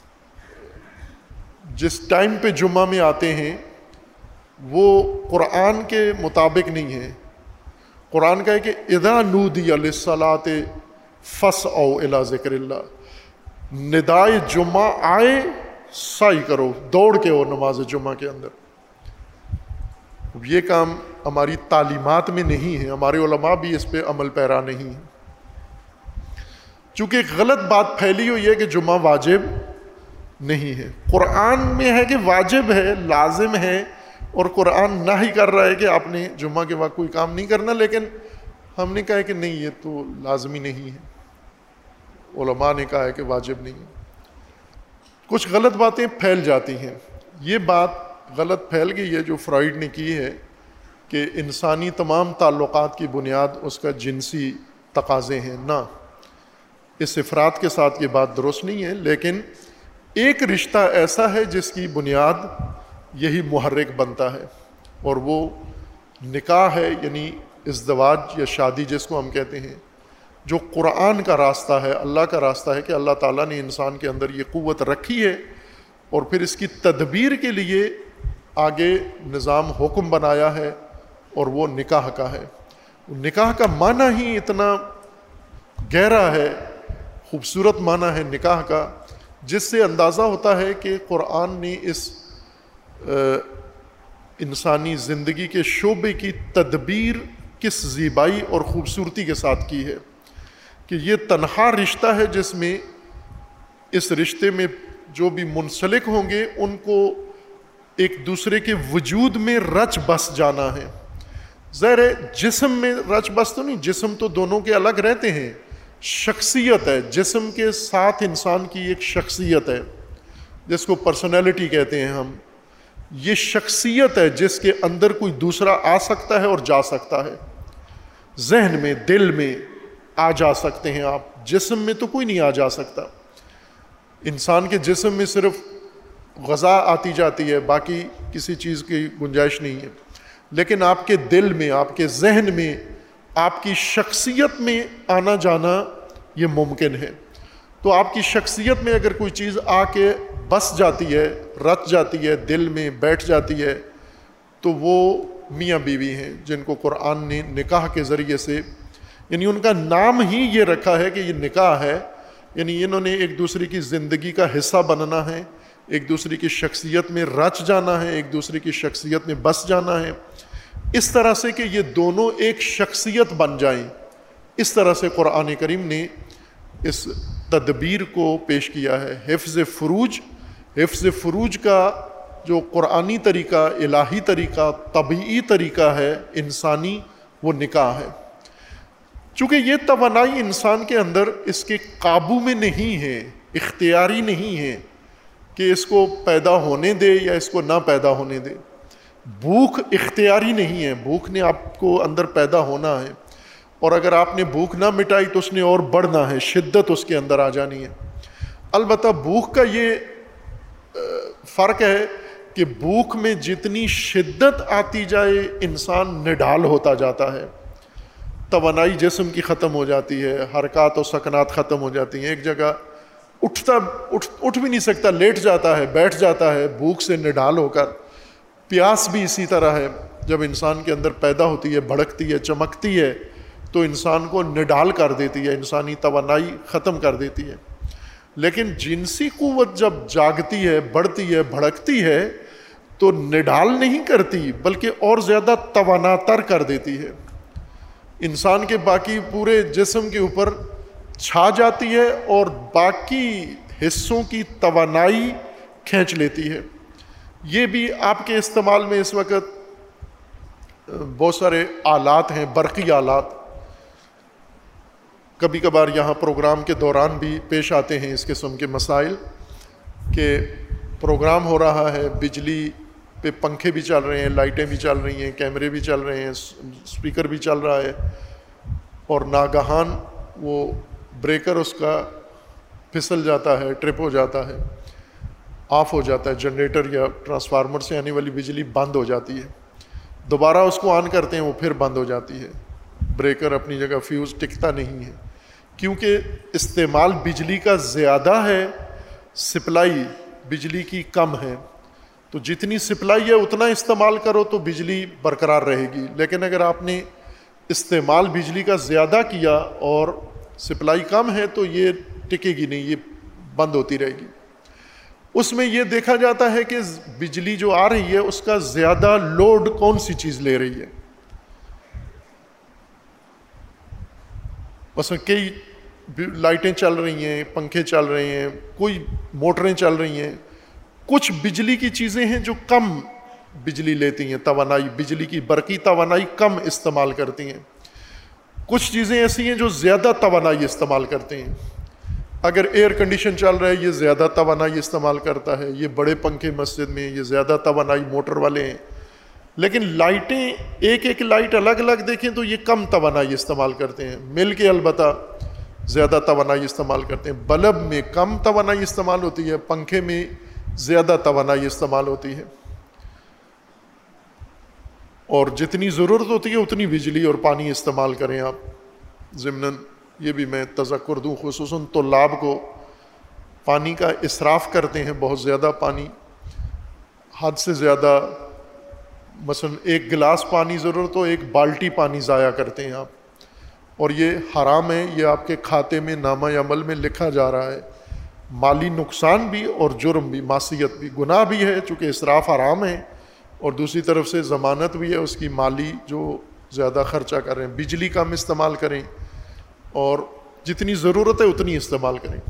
جس ٹائم پہ جمعہ میں آتے ہیں وہ قرآن کے مطابق نہیں ہے۔ قرآن کا ہے کہ اذا نودی للصلاۃ فاسعوا الی ذکر اللہ، ندائے جمعہ آئے سعی کرو، دوڑ کے ہو نماز جمعہ کے اندر۔ یہ کام ہماری تعلیمات میں نہیں ہے، ہمارے علماء بھی اس پہ عمل پیرا نہیں ہیں، چونکہ ایک غلط بات پھیلی ہوئی ہے کہ جمعہ واجب نہیں ہے۔ قرآن میں ہے کہ واجب ہے، لازم ہے، اور قرآن نہ ہی کر رہا ہے کہ آپ نے جمعہ کے وقت کوئی کام نہیں کرنا، لیکن ہم نے کہا ہے کہ نہیں، یہ تو لازمی نہیں ہے، علماء نے کہا ہے کہ واجب نہیں ہے۔ کچھ غلط باتیں پھیل جاتی ہیں۔ یہ بات غلط پھیل گئی ہے جو فرائیڈ نے کی ہے کہ انسانی تمام تعلقات کی بنیاد اس کا جنسی تقاضے ہیں۔ نہ، اس افراد کے ساتھ یہ بات درست نہیں ہے، لیکن ایک رشتہ ایسا ہے جس کی بنیاد یہی محرک بنتا ہے، اور وہ نکاح ہے، یعنی ازدواج یا شادی جس کو ہم کہتے ہیں، جو قرآن کا راستہ ہے، اللہ کا راستہ ہے کہ اللہ تعالیٰ نے انسان کے اندر یہ قوت رکھی ہے، اور پھر اس کی تدبیر کے لیے آگے نظام حکم بنایا ہے، اور وہ نکاح کا ہے۔ نکاح کا معنی ہی اتنا گہرا ہے، خوبصورت معنی ہے نکاح کا، جس سے اندازہ ہوتا ہے کہ قرآن نے اس انسانی زندگی کے شعبے کی تدبیر کس زیبائی اور خوبصورتی کے ساتھ کی ہے، کہ یہ تنہا رشتہ ہے جس میں اس رشتے میں جو بھی منسلک ہوں گے ان کو ایک دوسرے کے وجود میں رچ بس جانا ہے۔ ظاہر ہے جسم میں رچ بس تو نہیں، جسم تو دونوں کے الگ رہتے ہیں، شخصیت ہے، جسم کے ساتھ انسان کی ایک شخصیت ہے جس کو پرسنالٹی کہتے ہیں ہم۔ یہ شخصیت ہے جس کے اندر کوئی دوسرا آ سکتا ہے اور جا سکتا ہے، ذہن میں، دل میں آ جا سکتے ہیں آپ، جسم میں تو کوئی نہیں آ جا سکتا۔ انسان کے جسم میں صرف غذا آتی جاتی ہے، باقی کسی چیز کی گنجائش نہیں ہے، لیکن آپ کے دل میں، آپ کے ذہن میں، آپ کی شخصیت میں آنا جانا یہ ممکن ہے۔ تو آپ کی شخصیت میں اگر کوئی چیز آ کے بس جاتی ہے، رچ جاتی ہے، دل میں بیٹھ جاتی ہے، تو وہ میاں بیوی ہیں جن کو قرآن نے نکاح کے ذریعے سے، یعنی ان کا نام ہی یہ رکھا ہے کہ یہ نکاح ہے، یعنی انہوں نے ایک دوسرے کی زندگی کا حصہ بننا ہے، ایک دوسرے کی شخصیت میں رچ جانا ہے، ایک دوسرے کی شخصیت میں بس جانا ہے، اس طرح سے کہ یہ دونوں ایک شخصیت بن جائیں۔ اس طرح سے قرآن کریم نے اس تدبیر کو پیش کیا ہے۔ حفظ فروج کا جو قرآنی طریقہ، الہی طریقہ، طبعی طریقہ ہے انسانی، وہ نکاح ہے۔ چونکہ یہ توانائی انسان کے اندر اس کے قابو میں نہیں ہے، اختیاری نہیں ہے کہ اس کو پیدا ہونے دے یا اس کو نہ پیدا ہونے دے۔ بھوک اختیاری نہیں ہے، بھوک نے آپ کو اندر پیدا ہونا ہے، اور اگر آپ نے بھوک نہ مٹائی تو اس نے اور بڑھنا ہے، شدت اس کے اندر آ جانی ہے۔ البتہ بھوک کا یہ فرق ہے کہ بھوک میں جتنی شدت آتی جائے انسان نڈھال ہوتا جاتا ہے، توانائی جسم کی ختم ہو جاتی ہے، حرکات و سکنات ختم ہو جاتی ہیں، ایک جگہ اٹھ بھی نہیں سکتا، لیٹ جاتا ہے، بیٹھ جاتا ہے بھوک سے نڈھال ہو کر۔ پیاس بھی اسی طرح ہے، جب انسان کے اندر پیدا ہوتی ہے، بھڑکتی ہے، چمکتی ہے، تو انسان کو نڈھال کر دیتی ہے، انسانی توانائی ختم کر دیتی ہے۔ لیکن جنسی قوت جب جاگتی ہے، بڑھتی ہے، بھڑکتی ہے، تو نڈال نہیں کرتی بلکہ اور زیادہ تواناتر کر دیتی ہے، انسان کے باقی پورے جسم کے اوپر چھا جاتی ہے اور باقی حصوں کی توانائی کھینچ لیتی ہے۔ یہ بھی آپ کے استعمال میں اس وقت بہت سارے آلات ہیں، برقی آلات، کبھی کبھار یہاں پروگرام کے دوران بھی پیش آتے ہیں اس قسم کے مسائل کہ پروگرام ہو رہا ہے، بجلی پہ پنکھے بھی چل رہے ہیں، لائٹیں بھی چل رہی ہیں، کیمرے بھی چل رہے ہیں، اسپیکر بھی چل رہا ہے، اور ناگہان وہ بریکر اس کا پھسل جاتا ہے، ٹرپ ہو جاتا ہے، آف ہو جاتا ہے، جنریٹر یا ٹرانسفارمر سے آنے والی بجلی بند ہو جاتی ہے، دوبارہ اس کو آن کرتے ہیں وہ پھر بند ہو جاتی ہے، بریکر اپنی جگہ، فیوز ٹکتا نہیں ہے، کیونکہ استعمال بجلی کا زیادہ ہے، سپلائی بجلی کی کم ہے، تو جتنی سپلائی ہے اتنا استعمال کرو تو بجلی برقرار رہے گی، لیکن اگر آپ نے استعمال بجلی کا زیادہ کیا اور سپلائی کم ہے تو یہ ٹکے گی نہیں، یہ بند ہوتی رہے گی۔ اس میں یہ دیکھا جاتا ہے کہ بجلی جو آ رہی ہے اس کا زیادہ لوڈ کون سی چیز لے رہی ہے۔ مثلا کئی لائٹیں چل رہی ہیں، پنکھے چل رہے ہیں، کوئی موٹریں چل رہی ہیں، کچھ بجلی کی چیزیں ہیں جو کم بجلی لیتی ہیں، توانائی، بجلی کی برقی توانائی کم استعمال کرتی ہیں، کچھ چیزیں ایسی ہیں جو زیادہ توانائی استعمال کرتے ہیں۔ اگر ایئر کنڈیشن چل رہا ہے یہ زیادہ توانائی استعمال کرتا ہے، یہ بڑے پنکھے مسجد میں یہ زیادہ توانائی موٹر والے ہیں، لیکن لائٹیں ایک ایک لائٹ الگ الگ دیکھیں تو یہ کم توانائی استعمال کرتے ہیں، مل کے البتہ زیادہ توانائی استعمال کرتے ہیں۔ بلب میں کم توانائی استعمال ہوتی ہے، پنکھے میں زیادہ توانائی استعمال ہوتی ہے، اور جتنی ضرورت ہوتی ہے اتنی بجلی اور پانی استعمال کریں آپ۔ ضمناً یہ بھی میں تذکر دوں، خصوصاً طلاب کو، پانی کا اسراف کرتے ہیں، بہت زیادہ پانی، حد سے زیادہ، مثلا ایک گلاس پانی ضرورت ہو، ایک بالٹی پانی ضائع کرتے ہیں آپ، اور یہ حرام ہے، یہ آپ کے کھاتے میں نامہ عمل میں لکھا جا رہا ہے، مالی نقصان بھی اور جرم بھی، معصیت بھی، گناہ بھی ہے چونکہ اسراف حرام ہے، اور دوسری طرف سے ضمانت بھی ہے اس کی مالی جو زیادہ خرچہ کر رہے ہیں۔ بجلی کم استعمال کریں اور جتنی ضرورت ہے اتنی استعمال کریں۔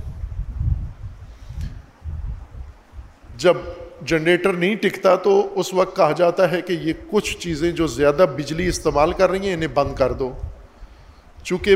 جب جنریٹر نہیں ٹکتا تو اس وقت کہا جاتا ہے کہ یہ کچھ چیزیں جو زیادہ بجلی استعمال کر رہی ہیں انہیں بند کر دو، چونکہ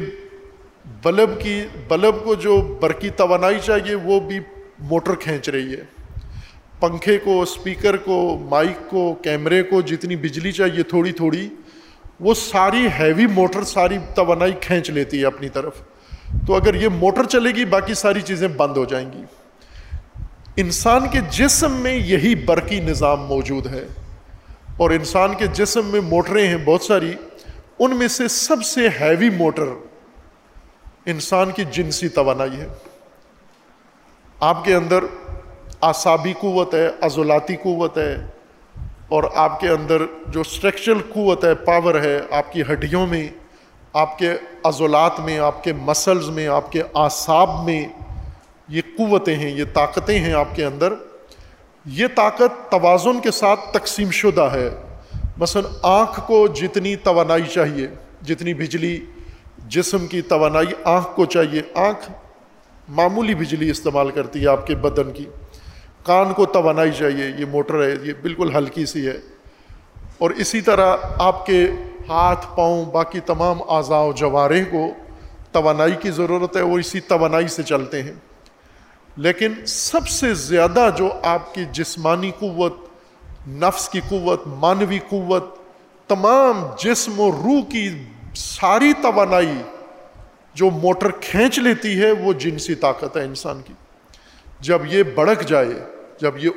بلب کو جو برقی توانائی چاہیے وہ بھی موٹر کھینچ رہی ہے، پنکھے کو، اسپیکر کو، مائک کو، کیمرے کو جتنی بجلی چاہیے تھوڑی تھوڑی، وہ ساری ہیوی موٹر ساری توانائی کھینچ لیتی ہے اپنی طرف، تو اگر یہ موٹر چلے گی باقی ساری چیزیں بند ہو جائیں گی۔ انسان کے جسم میں یہی برقی نظام موجود ہے، اور انسان کے جسم میں موٹریں ہیں بہت ساری، ان میں سے سب سے ہیوی موٹر انسان کی جنسی توانائی ہے۔ آپ کے اندر اعصابی قوت ہے، عضلاتی قوت ہے، اور آپ کے اندر جو اسٹرکچرل قوت ہے، پاور ہے، آپ کی ہڈیوں میں، آپ کے عضلات میں، آپ کے مسلز میں، آپ کے اعصاب میں، یہ قوتیں ہیں، یہ طاقتیں ہیں آپ کے اندر۔ یہ طاقت توازن کے ساتھ تقسیم شدہ ہے۔ مثلا آنکھ کو جتنی توانائی چاہیے، جتنی بجلی جسم کی توانائی آنکھ کو چاہیے، آنکھ معمولی بجلی استعمال کرتی ہے آپ کے بدن کی۔ کان کو توانائی چاہیے، یہ موٹر ہے، یہ بالکل ہلکی سی ہے، اور اسی طرح آپ کے ہاتھ، پاؤں، باقی تمام اعضاء و جوارح کو توانائی کی ضرورت ہے، وہ اسی توانائی سے چلتے ہیں۔ لیکن سب سے زیادہ جو آپ کی جسمانی قوت، نفس کی قوت، معنوی قوت، تمام جسم و روح کی ساری توانائی جو موٹر کھینچ لیتی ہے وہ جنسی طاقت ہے انسان کی۔ جب یہ بڑک جائے، جب یہ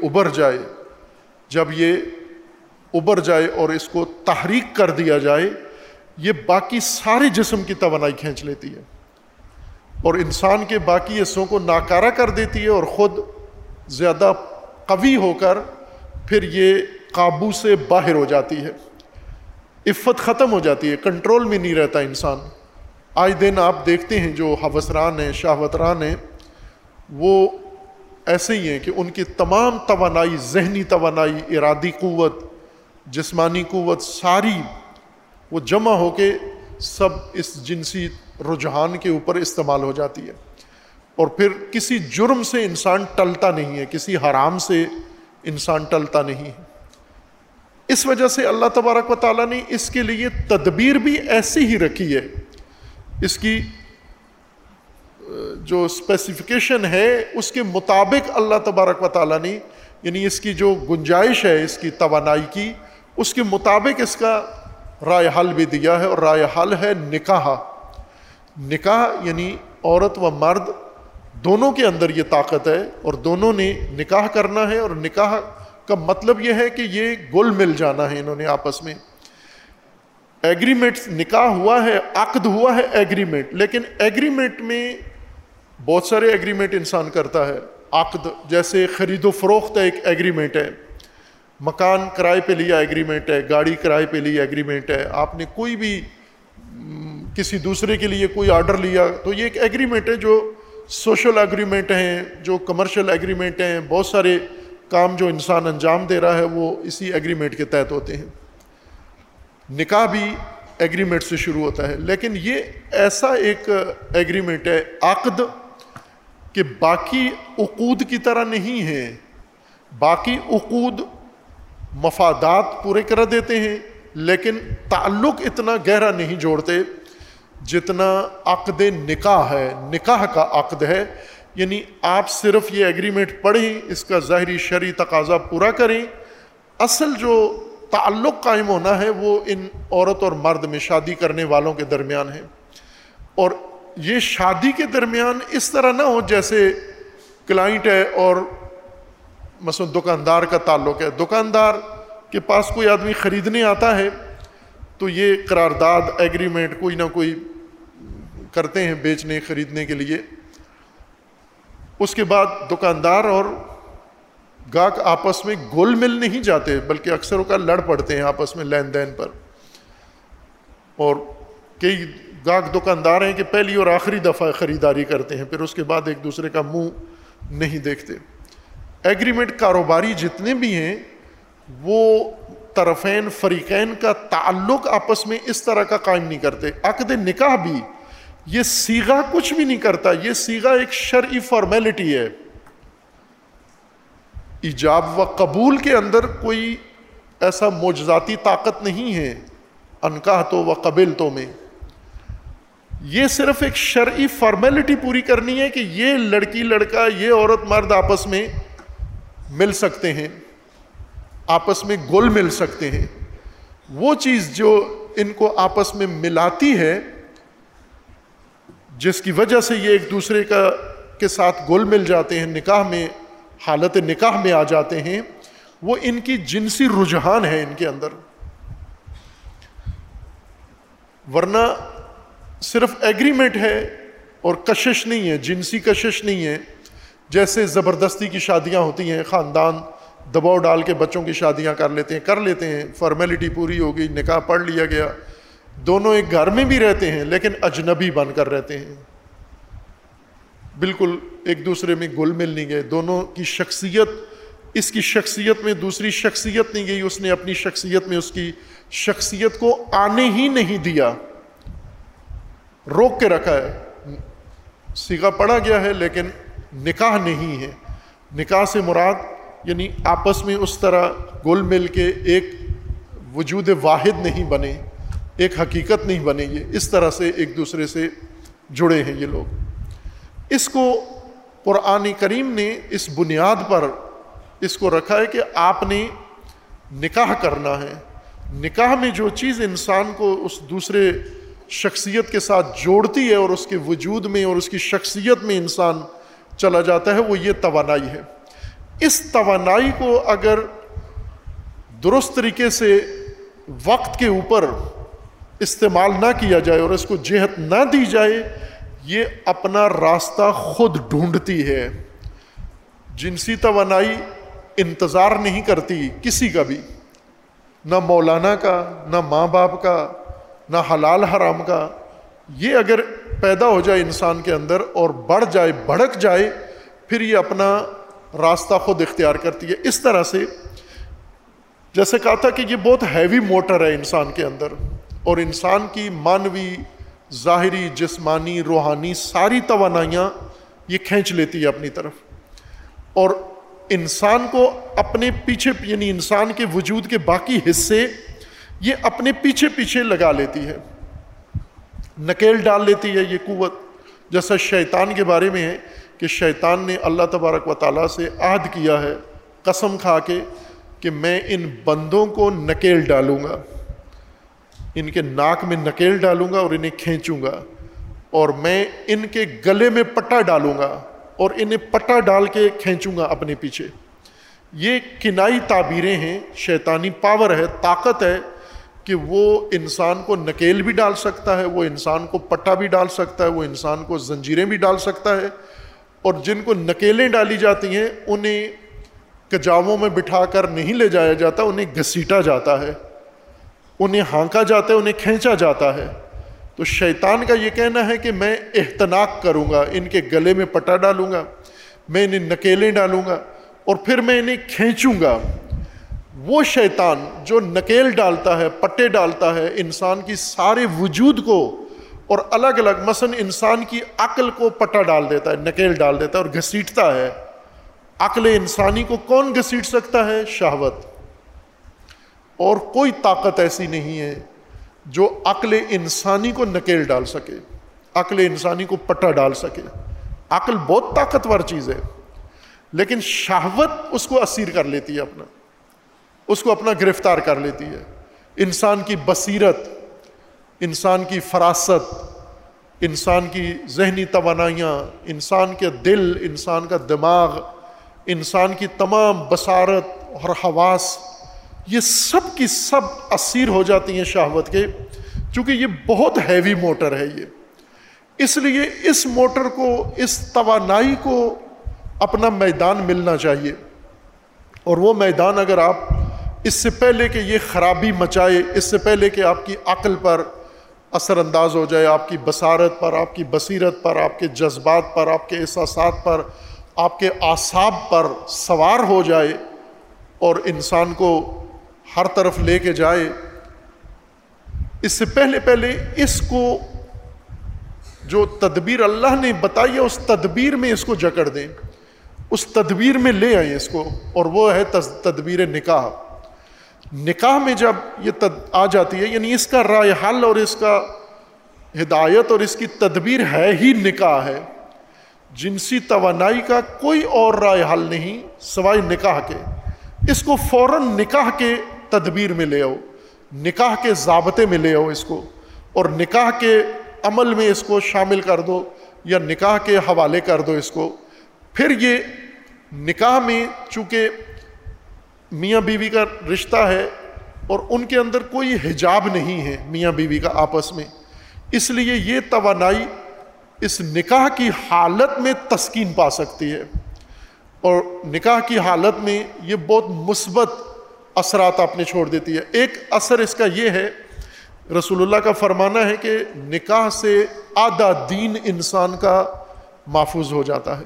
ابھر جائے اور اس کو تحریک کر دیا جائے، یہ باقی سارے جسم کی توانائی کھینچ لیتی ہے اور انسان کے باقی حصوں کو ناکارہ کر دیتی ہے، اور خود زیادہ قوی ہو کر پھر یہ قابو سے باہر ہو جاتی ہے، عفت ختم ہو جاتی ہے، کنٹرول میں نہیں رہتا انسان۔ آج دن آپ دیکھتے ہیں جو ہوسران ہیں، شہوتران ہیں، وہ ایسے ہی ہیں کہ ان کی تمام توانائی، ذہنی توانائی، ارادی قوت، جسمانی قوت، ساری وہ جمع ہو کے سب اس جنسی رجحان کے اوپر استعمال ہو جاتی ہے، اور پھر کسی جرم سے انسان ٹلتا نہیں ہے، کسی حرام سے انسان ٹلتا نہیں ہے۔ اس وجہ سے اللہ تبارک و تعالیٰ نے اس کے لیے تدبیر بھی ایسی ہی رکھی ہے، اس کی جو اسپیسیفکیشن ہے اس کے مطابق اللہ تبارک و تعالیٰ نے، یعنی اس کی جو گنجائش ہے اس کی توانائی کی، اس کے مطابق اس کا رائے حل بھی دیا ہے، اور رائے حل ہے نکاح۔ نکاح یعنی عورت و مرد دونوں کے اندر یہ طاقت ہے، اور دونوں نے نکاح کرنا ہے، اور نکاح کا مطلب یہ ہے کہ یہ گل مل جانا ہے، انہوں نے آپس میں ایگریمنٹ، نکاح ہوا ہے، عقد ہوا ہے ایگریمنٹ، لیکن ایگریمنٹ میں بہت سارے ایگریمنٹ انسان کرتا ہے۔ عقد جیسے خرید و فروخت ایک ایگریمنٹ ہے، مکان کرائے پہ لیا ایگریمنٹ ہے، گاڑی کرائے پہ لی ایگریمنٹ ہے، آپ نے کوئی بھی کسی دوسرے کے لیے کوئی آرڈر لیا تو یہ ایک ایگریمنٹ ہے، جو سوشل ایگریمنٹ ہیں، جو کمرشل ایگریمنٹ ہیں، بہت سارے کام جو انسان انجام دے رہا ہے وہ اسی ایگریمنٹ کے تحت ہوتے ہیں۔ نکاح بھی ایگریمنٹ سے شروع ہوتا ہے، لیکن یہ ایسا ایک ایگریمنٹ ہے، عقد، کہ باقی عقود کی طرح نہیں ہے۔ باقی عقود مفادات پورے کر دیتے ہیں، لیکن تعلق اتنا گہرا نہیں جوڑتے جتنا عقد نکاح ہے، نکاح کا عقد ہے۔ یعنی آپ صرف یہ ایگریمنٹ پڑھیں، اس کا ظاہری شرعی تقاضا پورا کریں، اصل جو تعلق قائم ہونا ہے وہ ان عورت اور مرد میں، شادی کرنے والوں کے درمیان ہے۔ اور یہ شادی کے درمیان اس طرح نہ ہو جیسے کلائنٹ ہے اور مثلا دکاندار کا تعلق ہے، دکاندار کے پاس کوئی آدمی خریدنے آتا ہے تو یہ قرارداد ایگریمنٹ کوئی نہ کوئی کرتے ہیں بیچنے خریدنے کے لیے، اس کے بعد دکاندار اور گاہک آپس میں گل مل نہیں جاتے، بلکہ اکثر اوقات لڑ پڑتے ہیں آپس میں لین دین پر۔ اور کئی گاہک دکاندار ہیں کہ پہلی اور آخری دفعہ خریداری کرتے ہیں، پھر اس کے بعد ایک دوسرے کا منہ نہیں دیکھتے۔ ایگریمنٹ کاروباری جتنے بھی ہیں وہ طرفین فریقین کا تعلق آپس میں اس طرح کا قائم نہیں کرتے۔ عقد نکاح بھی یہ صیغہ کچھ بھی نہیں کرتا، یہ صیغہ ایک شرعی فارمیلٹی ہے۔ ایجاب و قبول کے اندر کوئی ایسا معجزاتی طاقت نہیں ہے انکحتو و قبلتو میں، یہ صرف ایک شرعی فارمیلٹی پوری کرنی ہے کہ یہ لڑکی لڑکا، یہ عورت مرد آپس میں مل سکتے ہیں، آپس میں گل مل سکتے ہیں۔ وہ چیز جو ان کو آپس میں ملاتی ہے، جس کی وجہ سے یہ ایک دوسرے کے ساتھ گل مل جاتے ہیں، نکاح میں، حالت نکاح میں آ جاتے ہیں، وہ ان کی جنسی رجحان ہے ان کے اندر۔ ورنہ صرف ایگریمنٹ ہے اور کشش نہیں ہے، جنسی کشش نہیں ہے۔ جیسے زبردستی کی شادیاں ہوتی ہیں، خاندان دباؤ ڈال کے بچوں کی شادیاں کر لیتے ہیں، فارمیلٹی پوری ہو گئی، نکاح پڑھ لیا گیا، دونوں ایک گھر میں بھی رہتے ہیں لیکن اجنبی بن کر رہتے ہیں، بالکل ایک دوسرے میں گل مل نہیں گئے، دونوں کی شخصیت، اس کی شخصیت میں دوسری شخصیت نہیں گئی، اس نے اپنی شخصیت میں اس کی شخصیت کو آنے ہی نہیں دیا، روک کے رکھا ہے۔ صیغہ پڑھا گیا ہے لیکن نکاح نہیں ہے۔ نکاح سے مراد یعنی آپس میں اس طرح گل مل کے ایک وجود واحد نہیں بنے، ایک حقیقت نہیں بنے، یہ اس طرح سے ایک دوسرے سے جڑے ہیں یہ لوگ۔ اس کو قرآن کریم نے اس بنیاد پر اس کو رکھا ہے کہ آپ نے نکاح کرنا ہے۔ نکاح میں جو چیز انسان کو اس دوسرے شخصیت کے ساتھ جوڑتی ہے اور اس کے وجود میں اور اس کی شخصیت میں انسان چلا جاتا ہے، وہ یہ توانائی ہے۔ اس توانائی کو اگر درست طریقے سے وقت کے اوپر استعمال نہ کیا جائے اور اس کو جہت نہ دی جائے، یہ اپنا راستہ خود ڈھونڈتی ہے۔ جنسی توانائی انتظار نہیں کرتی کسی کا بھی، نہ مولانا کا، نہ ماں باپ کا، نہ حلال حرام کا۔ یہ اگر پیدا ہو جائے انسان کے اندر اور بڑھ جائے، بھڑک جائے، پھر یہ اپنا راستہ خود اختیار کرتی ہے. اس طرح سے جیسے کہا تھا کہ یہ بہت ہیوی موٹر ہے انسان کے اندر، اور انسان کی مانوی، ظاہری، جسمانی، روحانی ساری توانائیاں یہ کھینچ لیتی ہے اپنی طرف، اور انسان کو اپنے پیچھے، یعنی انسان کے وجود کے باقی حصے یہ اپنے پیچھے پیچھے لگا لیتی ہے، نکیل ڈال لیتی ہے یہ قوت. جیسا شیطان کے بارے میں ہے کہ شیطان نے اللہ تبارک و تعالیٰ سے عہد کیا ہے قسم کھا کے کہ میں ان بندوں کو نکیل ڈالوں گا، ان کے ناک میں نکیل ڈالوں گا اور انہیں کھینچوں گا، اور میں ان کے گلے میں پٹا ڈالوں گا اور انہیں پٹا ڈال کے کھینچوں گا اپنے پیچھے. یہ کنائی تعبیریں ہیں، شیطانی پاور ہے، طاقت ہے کہ وہ انسان کو نکیل بھی ڈال سکتا ہے، وہ انسان کو پٹا بھی ڈال سکتا ہے، وہ انسان کو زنجیریں بھی ڈال سکتا ہے، اور جن کو نکیلیں ڈالی جاتی ہیں انہیں کجاووں میں بٹھا کر نہیں لے جایا جاتا، انہیں گھسیٹا جاتا ہے، انہیں ہانکا جاتا ہے، انہیں کھینچا جاتا ہے. تو شیطان کا یہ کہنا ہے کہ میں احتناق کروں گا، ان کے گلے میں پٹا ڈالوں گا، میں انہیں نکیلیں ڈالوں گا اور پھر میں انہیں کھینچوں گا. وہ شیطان جو نکیل ڈالتا ہے، پٹے ڈالتا ہے انسان کی سارے وجود کو، اور الگ الگ مثلا انسان کی عقل کو پٹا ڈال دیتا ہے، نکیل ڈال دیتا ہے اور گھسیٹتا ہے. عقل انسانی کو کون گھسیٹ سکتا ہے؟ شہوت. اور کوئی طاقت ایسی نہیں ہے جو عقل انسانی کو نکیل ڈال سکے، عقل انسانی کو پٹا ڈال سکے. عقل بہت طاقتور چیز ہے، لیکن شہوت اس کو اسیر کر لیتی ہے، اس کو اپنا گرفتار کر لیتی ہے. انسان کی بصیرت، انسان کی فراست، انسان کی ذہنی توانائیاں، انسان کے دل، انسان کا دماغ، انسان کی تمام بصارت اور حواس، یہ سب کی سب اسیر ہو جاتی ہیں شہوت کے، چونکہ یہ بہت ہیوی موٹر ہے یہ. اس لیے اس موٹر کو، اس توانائی کو اپنا میدان ملنا چاہیے. اور وہ میدان اگر آپ اس سے پہلے کہ یہ خرابی مچائے، اس سے پہلے کہ آپ کی عقل پر اثر انداز ہو جائے، آپ کی بصارت پر، آپ کی بصیرت پر، آپ کے جذبات پر، آپ کے احساسات پر، آپ کے اعصاب پر سوار ہو جائے اور انسان کو ہر طرف لے کے جائے، اس سے پہلے اس کو جو تدبیر اللہ نے بتائی ہے اس تدبیر میں اس کو جکڑ دیں، اس تدبیر میں لے آئیں اس کو، اور وہ ہے تدبیر نکاح. نکاح میں جب یہ آ جاتی ہے، یعنی اس کا رائے حل اور اس کا ہدایت اور اس کی تدبیر ہے ہی نکاح ہے. جنسی توانائی کا کوئی اور رائے حل نہیں سوائے نکاح کے. اس کو فوراً نکاح کے تدبیر میں لے آؤ، نکاح کے ضابطے میں لے آؤ اس کو، اور نکاح کے عمل میں اس کو شامل کر دو یا نکاح کے حوالے کر دو اس کو. پھر یہ نکاح میں چونکہ میاں بیوی کا رشتہ ہے اور ان کے اندر کوئی حجاب نہیں ہے میاں بیوی کا آپس میں، اس لیے یہ توانائی اس نکاح کی حالت میں تسکین پا سکتی ہے، اور نکاح کی حالت میں یہ بہت مثبت اثرات آپ نے چھوڑ دیتی ہے. ایک اثر اس کا یہ ہے، رسول اللہ کا فرمانا ہے کہ نکاح سے آدھا دین انسان کا محفوظ ہو جاتا ہے.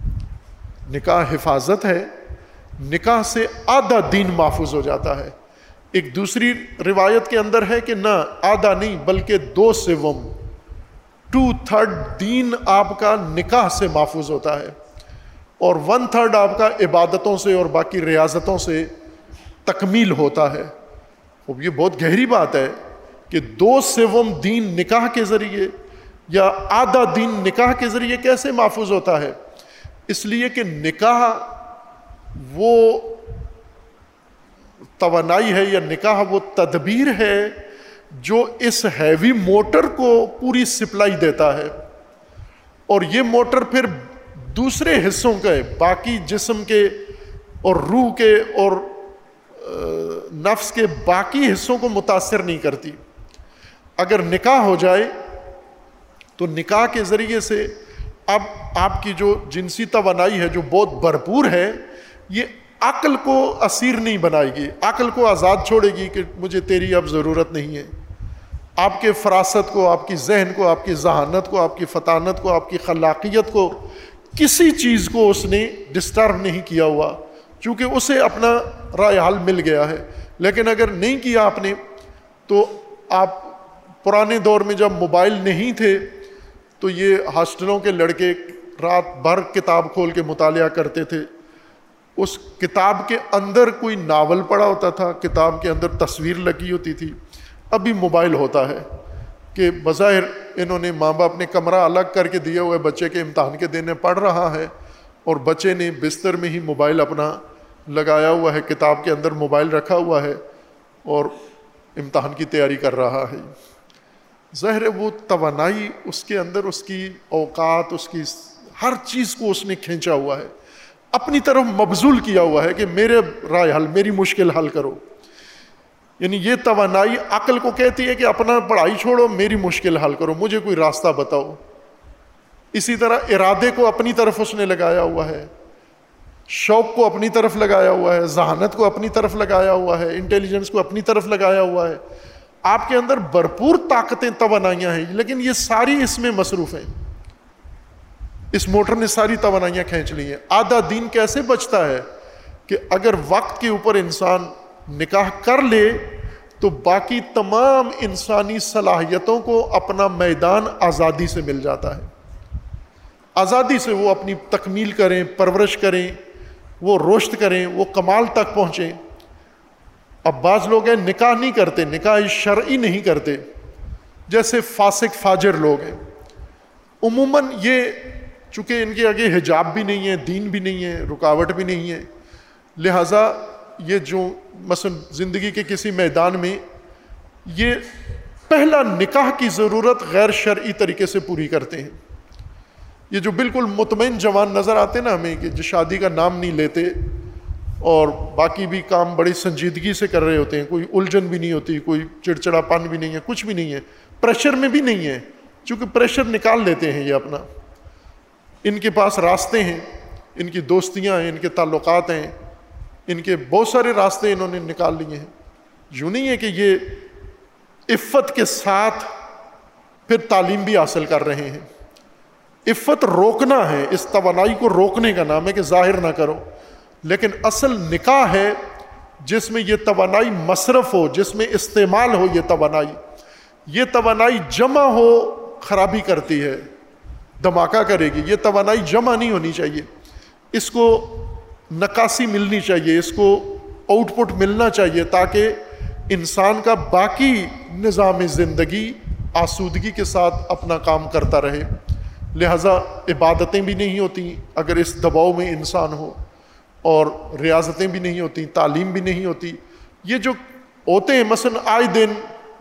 نکاح حفاظت ہے، نکاح سے آدھا دین محفوظ ہو جاتا ہے. ایک دوسری روایت کے اندر ہے کہ نہ آدھا نہیں بلکہ 2/7 2/3 دین آپ کا نکاح سے محفوظ ہوتا ہے، اور 1/3 آپ کا عبادتوں سے اور باقی ریاضتوں سے تکمیل ہوتا ہے. اب یہ بہت گہری بات ہے کہ 2/7 دین نکاح کے ذریعے یا آدھا دین نکاح کے ذریعے کیسے محفوظ ہوتا ہے؟ اس لیے کہ نکاح وہ توانائی ہے یا نکاح وہ تدبیر ہے جو اس ہیوی موٹر کو پوری سپلائی دیتا ہے، اور یہ موٹر پھر دوسرے حصوں کے، باقی جسم کے اور روح کے اور نفس کے باقی حصوں کو متاثر نہیں کرتی. اگر نکاح ہو جائے تو نکاح کے ذریعے سے اب آپ کی جو جنسی توانائی ہے جو بہت بھرپور ہے، یہ عقل کو اسیر نہیں بنائے گی، عقل کو آزاد چھوڑے گی کہ مجھے تیری اب ضرورت نہیں ہے. آپ کے فراست کو، آپ کی ذہن کو، آپ کی ذہانت کو، آپ کی فطانت کو، آپ کی خلاقیت کو کسی چیز کو اس نے ڈسٹرب نہیں کیا ہوا، چونکہ اسے اپنا رائے حل مل گیا ہے۔ لیکن اگر نہیں کیا آپ نے، تو آپ پرانے دور میں جب موبائل نہیں تھے تو یہ ہاسٹلوں کے لڑکے رات بھر کتاب کھول کے مطالعہ کرتے تھے، اس کتاب کے اندر کوئی ناول پڑا ہوتا تھا، کتاب کے اندر تصویر لگی ہوتی تھی۔ ابھی موبائل ہوتا ہے کہ بظاہر انہوں نے ماں باپ نے کمرہ الگ کر کے دیا ہوا ہے، بچے کے امتحان کے دن پڑھ رہا ہے اور بچے نے بستر میں ہی موبائل اپنا لگایا ہوا ہے، کتاب کے اندر موبائل رکھا ہوا ہے اور امتحان کی تیاری کر رہا ہے۔ ظاہر ہے وہ توانائی اس کے اندر، اس کی اوقات، اس کی ہر چیز کو اس نے کھینچا ہوا ہے، اپنی طرف مبذول کیا ہوا ہے کہ میرے رائے حل، میری مشکل حل کرو۔ یعنی یہ توانائی عقل کو کہتی ہے کہ اپنا پڑھائی چھوڑو، میری مشکل حل کرو، مجھے کوئی راستہ بتاؤ۔ اسی طرح ارادے کو اپنی طرف اس نے لگایا ہوا ہے، شوق کو اپنی طرف لگایا ہوا ہے، ذہانت کو اپنی طرف لگایا ہوا ہے، انٹیلیجنس کو اپنی طرف لگایا ہوا ہے۔ آپ کے اندر بھرپور طاقتیں، توانائیاں ہیں، لیکن یہ ساری اس میں مصروف ہیں۔ اس موٹر نے ساری توانائیاں کھینچ لی ہیں۔ آدھا دین کیسے بچتا ہے کہ اگر وقت کے اوپر انسان نکاح کر لے تو باقی تمام انسانی صلاحیتوں کو اپنا میدان آزادی سے مل جاتا ہے، آزادی سے وہ اپنی تکمیل کریں، پرورش کریں، وہ رشد کریں، وہ کمال تک پہنچیں۔ اب بعض لوگ ہیں نکاح نہیں کرتے، نکاح شرعی نہیں کرتے، جیسے فاسق فاجر لوگ ہیں۔ عموماً یہ چونکہ ان کے آگے حجاب بھی نہیں ہے، دین بھی نہیں ہے، رکاوٹ بھی نہیں ہے، لہٰذا یہ جو مثلا زندگی کے کسی میدان میں یہ پہلا نکاح کی ضرورت غیر شرعی طریقے سے پوری کرتے ہیں۔ یہ جو بالکل مطمئن جوان نظر آتے ہیں نا ہمیں، کہ جو شادی کا نام نہیں لیتے اور باقی بھی کام بڑی سنجیدگی سے کر رہے ہوتے ہیں، کوئی الجھن بھی نہیں ہوتی، کوئی چڑچڑا پن بھی نہیں ہے، کچھ بھی نہیں ہے، پریشر میں بھی نہیں ہے، چونکہ پریشر نکال لیتے ہیں یہ اپنا۔ ان کے پاس راستے ہیں، ان کی دوستیاں ہیں، ان کے تعلقات ہیں، ان کے بہت سارے راستے انہوں نے نکال لیے ہیں۔ یوں نہیں ہے کہ یہ عفت کے ساتھ پھر تعلیم بھی حاصل کر رہے ہیں۔ عفت روکنا ہے، اس توانائی کو روکنے کا نام ہے کہ ظاہر نہ کرو، لیکن اصل نکاح ہے جس میں یہ توانائی مصرف ہو، جس میں استعمال ہو۔ یہ توانائی جمع ہو خرابی کرتی ہے، دھماکہ کرے گی۔ یہ توانائی جمع نہیں ہونی چاہیے، اس کو نکاسی ملنی چاہیے، اس کو آؤٹ پٹ ملنا چاہیے، تاکہ انسان کا باقی نظام زندگی آسودگی کے ساتھ اپنا کام کرتا رہے۔ لہٰذا عبادتیں بھی نہیں ہوتی اگر اس دباؤ میں انسان ہو، اور ریاضتیں بھی نہیں ہوتی، تعلیم بھی نہیں ہوتی۔ یہ جو ہوتے ہیں مثلا آئے دن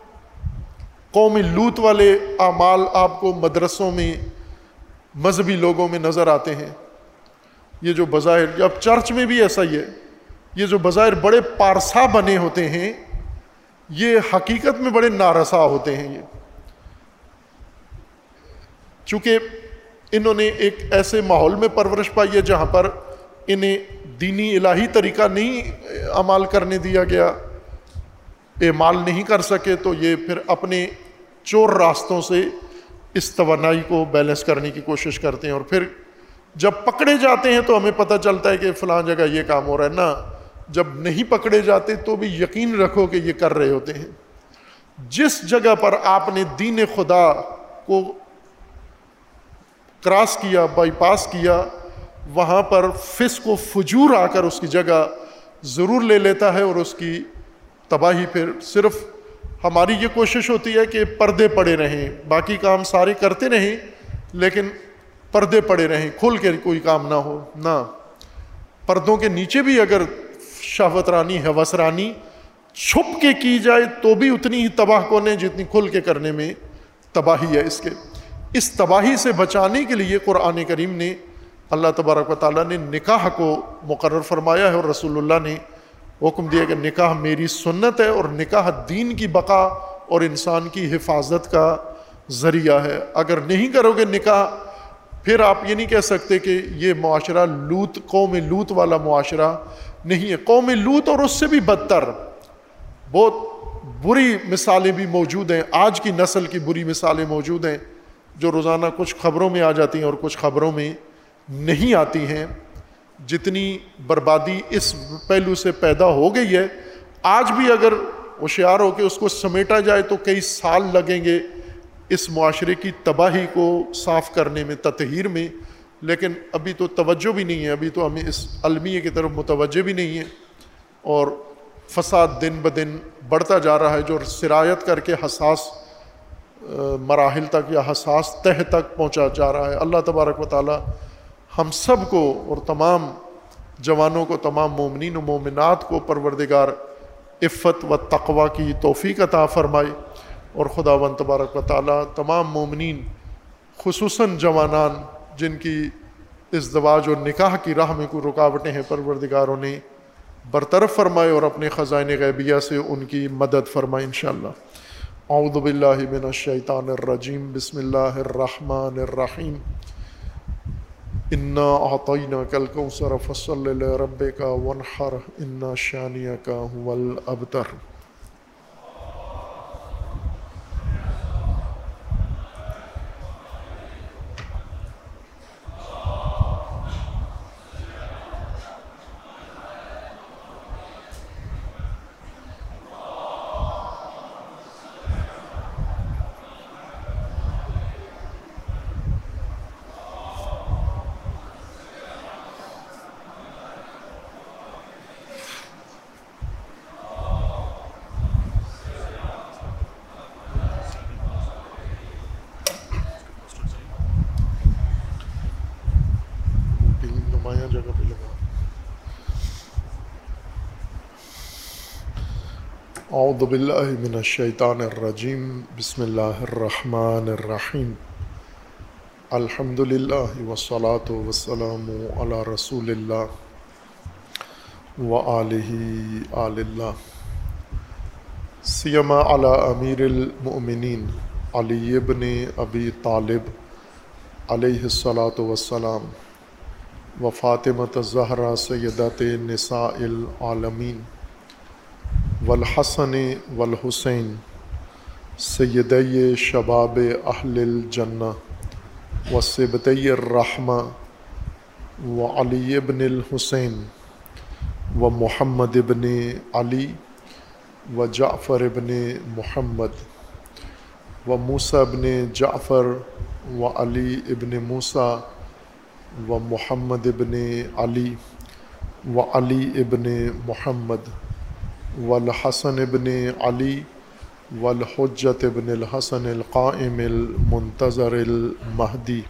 قوم لوط والے اعمال آپ کو مدرسوں میں، مذہبی لوگوں میں نظر آتے ہیں۔ یہ جو بظاہر، اب چرچ میں بھی ایسا ہی ہے، یہ جو بظاہر بڑے پارسا بنے ہوتے ہیں یہ حقیقت میں بڑے نارسا ہوتے ہیں۔ یہ چونکہ انہوں نے ایک ایسے ماحول میں پرورش پائی ہے جہاں پر انہیں دینی الہی طریقہ نہیں عمل کرنے دیا گیا، اعمال نہیں کر سکے، تو یہ پھر اپنے چور راستوں سے اس توانائی کو بیلنس کرنے کی کوشش کرتے ہیں، اور پھر جب پکڑے جاتے ہیں تو ہمیں پتہ چلتا ہے کہ فلاں جگہ یہ کام ہو رہا ہے نا، جب نہیں پکڑے جاتے تو بھی یقین رکھو کہ یہ کر رہے ہوتے ہیں۔ جس جگہ پر آپ نے دین خدا کو کراس کیا، بائی پاس کیا، وہاں پر فسق و فجور آ کر اس کی جگہ ضرور لے لیتا ہے، اور اس کی تباہی پھر صرف ہماری یہ کوشش ہوتی ہے کہ پردے پڑے رہیں، باقی کام سارے کرتے رہیں لیکن پردے پڑے رہیں، کھل کے کوئی کام نہ ہو۔ نہ، پردوں کے نیچے بھی اگر شہوت رانی، ہوس رانی چھپ کے کی جائے تو بھی اتنی ہی تباہ کن ہے جتنی کھل کے کرنے میں تباہی ہے۔ اس تباہی سے بچانے کے لیے قرآن کریم نے، اللہ تبارک و تعالیٰ نے نکاح کو مقرر فرمایا ہے، اور رسول اللہ نے حکم دیا کہ نکاح میری سنت ہے، اور نکاح دین کی بقا اور انسان کی حفاظت کا ذریعہ ہے۔ اگر نہیں کرو گے نکاح، پھر آپ یہ نہیں کہہ سکتے کہ یہ معاشرہ قوم لوط والا معاشرہ نہیں ہے۔ قوم لوط اور اس سے بھی بدتر بہت بری مثالیں بھی موجود ہیں، آج کی نسل کی بری مثالیں موجود ہیں جو روزانہ کچھ خبروں میں آ جاتی ہیں اور کچھ خبروں میں نہیں آتی ہیں، جتنی بربادی اس پہلو سے پیدا ہو گئی ہے، آج بھی اگر ہوشیار ہو کے اس کو سمیٹا جائے تو کئی سال لگیں گے اس معاشرے کی تباہی کو صاف کرنے میں، تطہیر میں، لیکن ابھی تو توجہ بھی نہیں ہے، ابھی تو ہمیں اس المیہ کی طرف متوجہ بھی نہیں ہے، اور فساد دن بدن بڑھتا جا رہا ہے، جو سرایت کر کے حساس مراحل تک یا حساس تہ تک پہنچا جا رہا ہے۔ اللہ تبارک و تعالی ہم سب کو اور تمام جوانوں کو، تمام مومنین و مومنات کو پروردگار عفت و تقوی کی توفیق عطا فرمائے، اور خداوند تبارک و تعالی تمام مومنین خصوصاً جوانان جن کی ازدواج اور نکاح کی راہ میں کوئی رکاوٹیں ہیں، پروردگار انہیں برطرف فرمائے اور اپنے خزائن غیبیہ سے ان کی مدد فرمائے انشاءاللہ۔ اعوذ باللہ من الشیطان الرجیم، بسم اللہ الرحمن الرحیم، انا اعطیناک الکوثر فصل لربک وانحر ان شانئک هو الابتر۔ نمایاں جگہ پہ لگا۔ اعوذ باللہ من الشیطان الرجیم، بسم اللہ الرحمن الرحیم، الحمد للہ والصلاة والسلام علی رسول اللہ وآلہ آل اللہ، سیما علی امیر المؤمنین علی بن ابی طالب علیہ الصلاۃ والسلام و فاطمۃ الزہرا سیدۃ نساء العالمین والحسن والحسین سیدی شباب اہل الجنہ وصبتی الرحمہ وعلی بن الحسین و محمد بن علی و جعفر بن محمد و موسیٰ بن جعفر و علی ابن موسیٰ و محمد ابن علی و علی ابن محمد والحسن ابن علی والحجۃ ابن الحسن القائم المنتظر المہدی،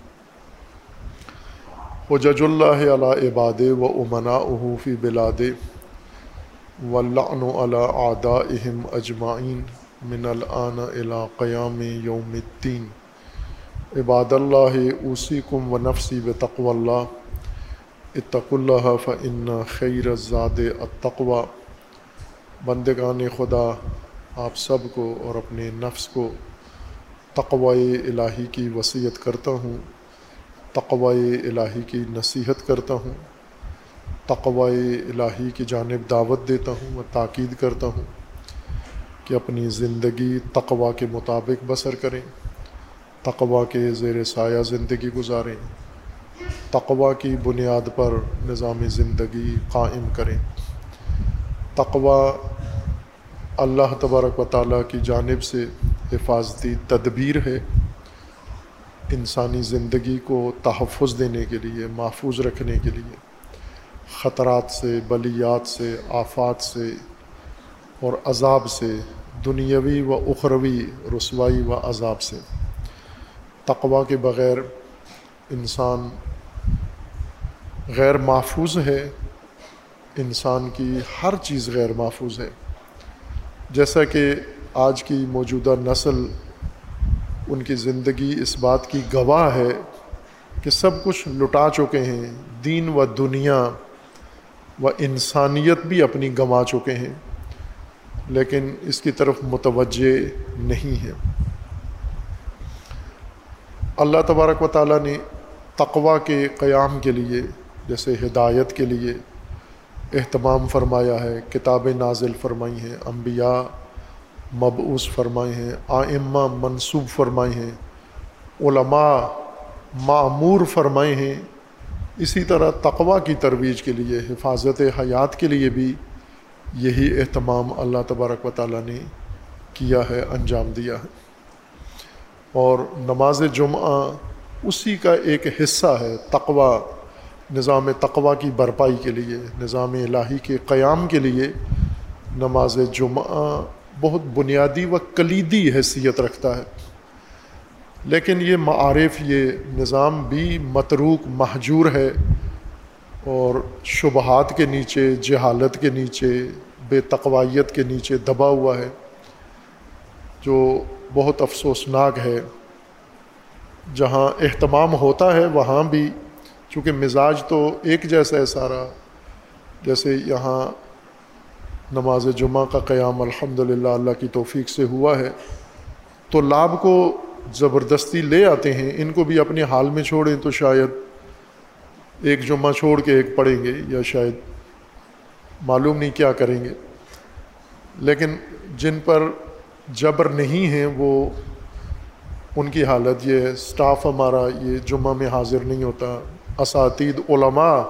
حجج اللہ علی عبادہ و امناؤہ فی بلادہ واللعن علی اعدائہم اجمعین من الآن الی قیام یوم الدین۔ عباد اللہ اوصیکم و نفسی بتقوی اللہ، اتقوا اللہ فإن خیر الزاد التقوی۔ بندگان خدا، آپ سب کو اور اپنے نفس کو تقوی الہی کی وصیت کرتا ہوں، تقوی الہی کی نصیحت کرتا ہوں، تقوی الہی کی جانب دعوت دیتا ہوں و تاکید کرتا ہوں کہ اپنی زندگی تقوی کے مطابق بسر کریں، تقوی کے زیر سایہ زندگی گزاریں، تقوی کی بنیاد پر نظام زندگی قائم کریں۔ تقوی اللہ تبارک و تعالیٰ کی جانب سے حفاظتی تدبیر ہے، انسانی زندگی کو تحفظ دینے کے لیے، محفوظ رکھنے کے لیے، خطرات سے، بلیات سے، آفات سے اور عذاب سے، دنیاوی و اخروی رسوائی و عذاب سے۔ تقوی کے بغیر انسان غیر محفوظ ہے، انسان کی ہر چیز غیر محفوظ ہے۔ جیسا کہ آج کی موجودہ نسل، ان کی زندگی اس بات کی گواہ ہے کہ سب کچھ لٹا چکے ہیں، دین و دنیا و انسانیت بھی اپنی گنوا چکے ہیں، لیکن اس کی طرف متوجہ نہیں ہے۔ اللہ تبارک و تعالیٰ نے تقوی کے قیام کے لیے، جیسے ہدایت کے لیے اہتمام فرمایا ہے، کتابیں نازل فرمائی ہیں، انبیاء مبعوث فرمائے ہیں، ائمہ منصوب فرمائے ہیں، علماء معمور فرمائے ہیں، اسی طرح تقوی کی ترویج کے لیے، حفاظت حیات کے لیے بھی یہی اہتمام اللہ تبارک و تعالیٰ نے کیا ہے، انجام دیا ہے۔ اور نماز جمعہ اسی کا ایک حصہ ہے، تقوی، نظام تقوی کی برپائی کے لیے، نظام الہی کے قیام کے لیے نماز جمعہ بہت بنیادی و کلیدی حیثیت رکھتا ہے۔ لیکن یہ معارف، یہ نظام بھی متروک، مہجور ہے، اور شبہات کے نیچے، جہالت کے نیچے، بے تقویت کے نیچے دبا ہوا ہے، جو بہت افسوسناک ہے۔ جہاں اہتمام ہوتا ہے وہاں بھی، چونکہ مزاج تو ایک جیسا ہے سارا، جیسے یہاں نماز جمعہ کا قیام الحمدللہ اللہ کی توفیق سے ہوا ہے، تو لاب کو زبردستی لے آتے ہیں، ان کو بھی اپنے حال میں چھوڑیں تو شاید ایک جمعہ چھوڑ کے ایک پڑھیں گے، یا شاید معلوم نہیں کیا کریں گے۔ لیکن جن پر جبر نہیں ہے وہ، ان کی حالت یہ ہے، سٹاف ہمارا یہ جمعہ میں حاضر نہیں ہوتا، اساتید علماء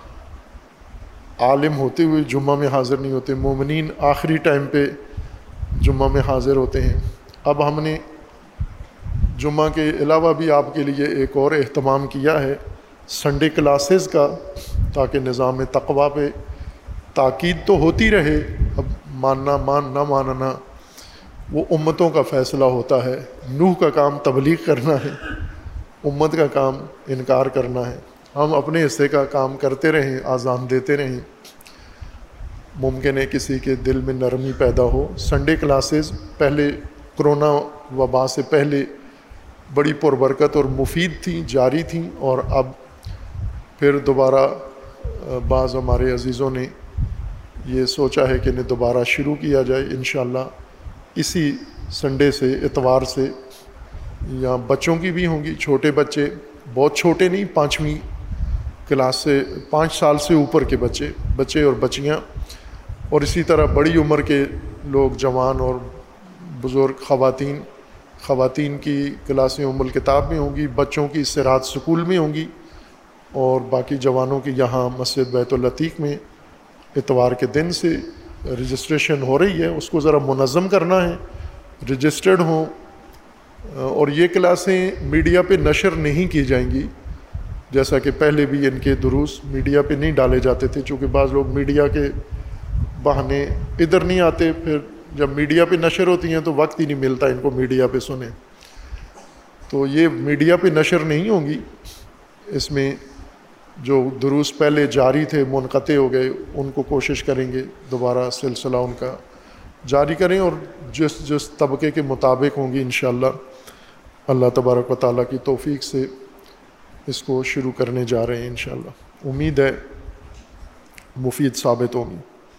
عالم ہوتے ہوئے جمعہ میں حاضر نہیں ہوتے، مومنین آخری ٹائم پہ جمعہ میں حاضر ہوتے ہیں۔ اب ہم نے جمعہ کے علاوہ بھی آپ کے لیے ایک اور اہتمام کیا ہے، سنڈے کلاسز کا، تاکہ نظام تقوی پہ تاکید تو ہوتی رہے، اب ماننا نہ ماننا وہ امتوں کا فیصلہ ہوتا ہے۔ نوح کا کام تبلیغ کرنا ہے، امت کا کام انکار کرنا ہے۔ ہم اپنے حصے کا کام کرتے رہیں، آذان دیتے رہیں، ممکن ہے کسی کے دل میں نرمی پیدا ہو۔ سنڈے کلاسز پہلے کرونا وبا سے پہلے بڑی پربرکت اور مفید تھیں، جاری تھیں، اور اب پھر دوبارہ بعض ہمارے عزیزوں نے یہ سوچا ہے کہ انہیں دوبارہ شروع کیا جائے انشاءاللہ۔ اسی سنڈے سے، اتوار سے، یا بچوں کی بھی ہوں گی، چھوٹے بچے، بہت چھوٹے نہیں، 5ویں کلاس سے، 5 سال سے اوپر کے بچے اور بچیاں، اور اسی طرح بڑی عمر کے لوگ، جوان اور بزرگ، خواتین کی کلاسیں ام الکتاب میں ہوں گی، بچوں کی سرات سکول میں ہوں گی، اور باقی جوانوں کی یہاں مسجد بیت العتیق میں اتوار کے دن سے رجسٹریشن ہو رہی ہے۔ اس کو ذرا منظم کرنا ہے، رجسٹرڈ ہوں، اور یہ کلاسیں میڈیا پہ نشر نہیں کی جائیں گی، جیسا کہ پہلے بھی ان کے دروس میڈیا پہ نہیں ڈالے جاتے تھے، چونکہ بعض لوگ میڈیا کے بہانے ادھر نہیں آتے، پھر جب میڈیا پہ نشر ہوتی ہیں تو وقت ہی نہیں ملتا ان کو میڈیا پہ سنیں، تو یہ میڈیا پہ نشر نہیں ہوں گی۔ اس میں جو دروس پہلے جاری تھے منقطع ہو گئے، ان کو کوشش کریں گے دوبارہ سلسلہ ان کا جاری کریں، اور جس طبقے کے مطابق ہوں گی انشاءاللہ، اللہ تبارک و تعالیٰ کی توفیق سے اس کو شروع کرنے جا رہے ہیں انشاءاللہ۔ امید ہے مفید ثابت ہوگی۔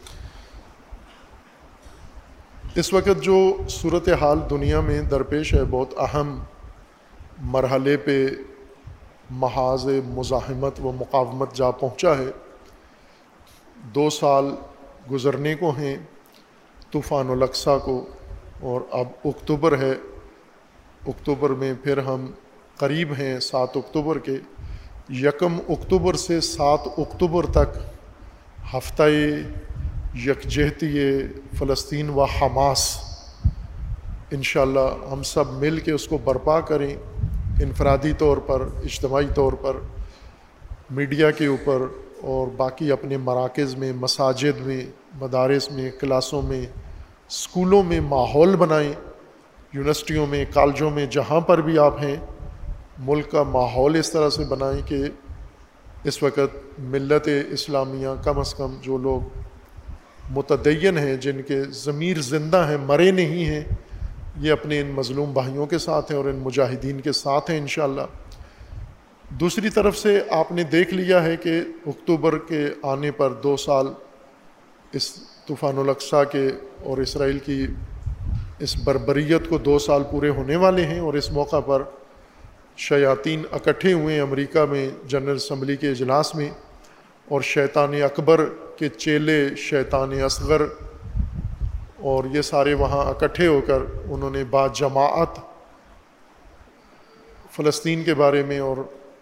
اس وقت جو صورتحال دنیا میں درپیش ہے، بہت اہم مرحلے پہ محاذ مزاحمت و مقاومت جا پہنچا ہے۔ 2 سال گزرنے کو ہیں طوفان الاقصی کو، اور اب اکتوبر ہے، اکتوبر میں پھر ہم قریب ہیں 7 اکتوبر کے۔ 1 اکتوبر سے 7 اکتوبر تک ہفتہ یکجہتی فلسطین و حماس، انشاءاللہ ہم سب مل کے اس کو برپا کریں، انفرادی طور پر، اجتماعی طور پر، میڈیا کے اوپر، اور باقی اپنے مراکز میں، مساجد میں، مدارس میں، کلاسوں میں، اسکولوں میں ماحول بنائیں، یونیورسٹیوں میں، کالجوں میں، جہاں پر بھی آپ ہیں، ملک کا ماحول اس طرح سے بنائیں کہ اس وقت ملت اسلامیہ، کم از کم جو لوگ متدین ہیں، جن کے ضمیر زندہ ہیں، مرے نہیں ہیں، یہ اپنے ان مظلوم بھائیوں کے ساتھ ہیں اور ان مجاہدین کے ساتھ ہیں انشاءاللہ۔ دوسری طرف سے آپ نے دیکھ لیا ہے کہ اکتوبر کے آنے پر 2 سال اس طوفان الاقصی کے اور اسرائیل کی اس بربریت کو 2 سال پورے ہونے والے ہیں، اور اس موقع پر شیاطین اکٹھے ہوئے ہیں امریکہ میں جنرل اسمبلی کے اجلاس میں، اور شیطان اکبر کے چیلے، شیطان اصغر، اور یہ سارے وہاں اکٹھے ہو کر انہوں نے با جماعت فلسطین کے بارے میں اور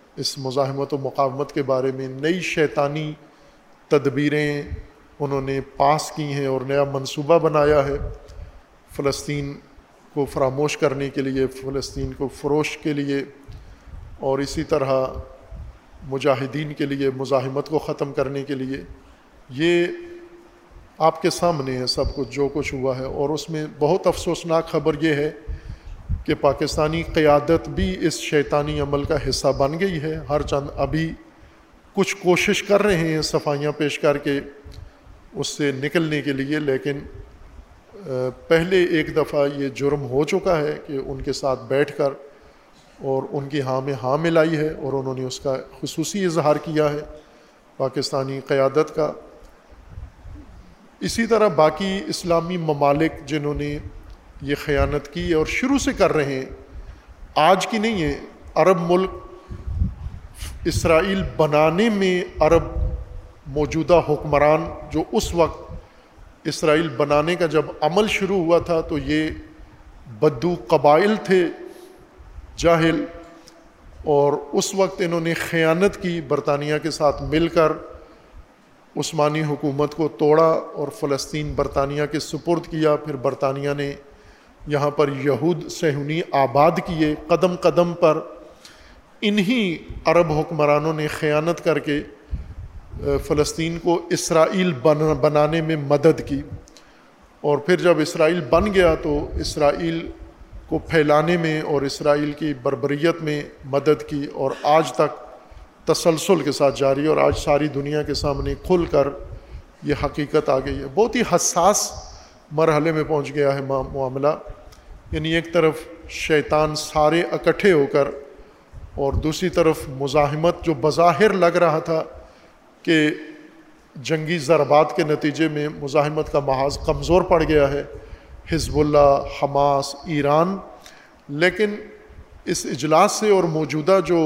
اس مزاحمت و مقاومت کے بارے میں نئی شیطانی تدبیریں انہوں نے پاس کی ہیں اور نیا منصوبہ بنایا ہے فلسطین کو فراموش کرنے کے لیے، فلسطین کو فروش کے لیے، اور اسی طرح مجاہدین کے لیے مزاحمت کو ختم کرنے کے لیے۔ یہ آپ کے سامنے ہے سب کچھ جو کچھ ہوا ہے، اور اس میں بہت افسوسناک خبر یہ ہے کہ پاکستانی قیادت بھی اس شیطانی عمل کا حصہ بن گئی ہے۔ ہر چند ابھی کچھ کوشش کر رہے ہیں صفائیاں پیش کر کے اس سے نکلنے کے لیے، لیکن پہلے ایک دفعہ یہ جرم ہو چکا ہے کہ ان کے ساتھ بیٹھ کر اور ان کی ہاں میں ہاں ملائی ہے، اور انہوں نے اس کا خصوصی اظہار کیا ہے پاکستانی قیادت کا۔ اسی طرح باقی اسلامی ممالک جنہوں نے یہ خیانت کی اور شروع سے کر رہے ہیں، آج کی نہیں ہے، عرب ملک اسرائیل بنانے میں عرب موجودہ حکمران جو اس وقت اسرائیل بنانے کا جب عمل شروع ہوا تھا تو یہ بدو قبائل تھے، جاہل، اور اس وقت انہوں نے خیانت کی، برطانیہ کے ساتھ مل کر عثمانی حکومت کو توڑا اور فلسطین برطانیہ کے سپرد کیا۔ پھر برطانیہ نے یہاں پر یہود صہیونی آباد کیے، قدم قدم پر انہی عرب حکمرانوں نے خیانت کر کے فلسطین کو اسرائیل بنانے میں مدد کی، اور پھر جب اسرائیل بن گیا تو اسرائیل کو پھیلانے میں اور اسرائیل کی بربریت میں مدد کی، اور آج تک تسلسل کے ساتھ جاری ہے، اور آج ساری دنیا کے سامنے کھل کر یہ حقیقت آ گئی ہے۔ بہت ہی حساس مرحلے میں پہنچ گیا ہے معاملہ، یعنی ایک طرف شیطان سارے اکٹھے ہو کر، اور دوسری طرف مزاحمت جو بظاہر لگ رہا تھا کہ جنگی ضربات کے نتیجے میں مزاحمت کا محاذ کمزور پڑ گیا ہے، حزب اللہ، حماس، ایران، لیکن اس اجلاس سے اور موجودہ جو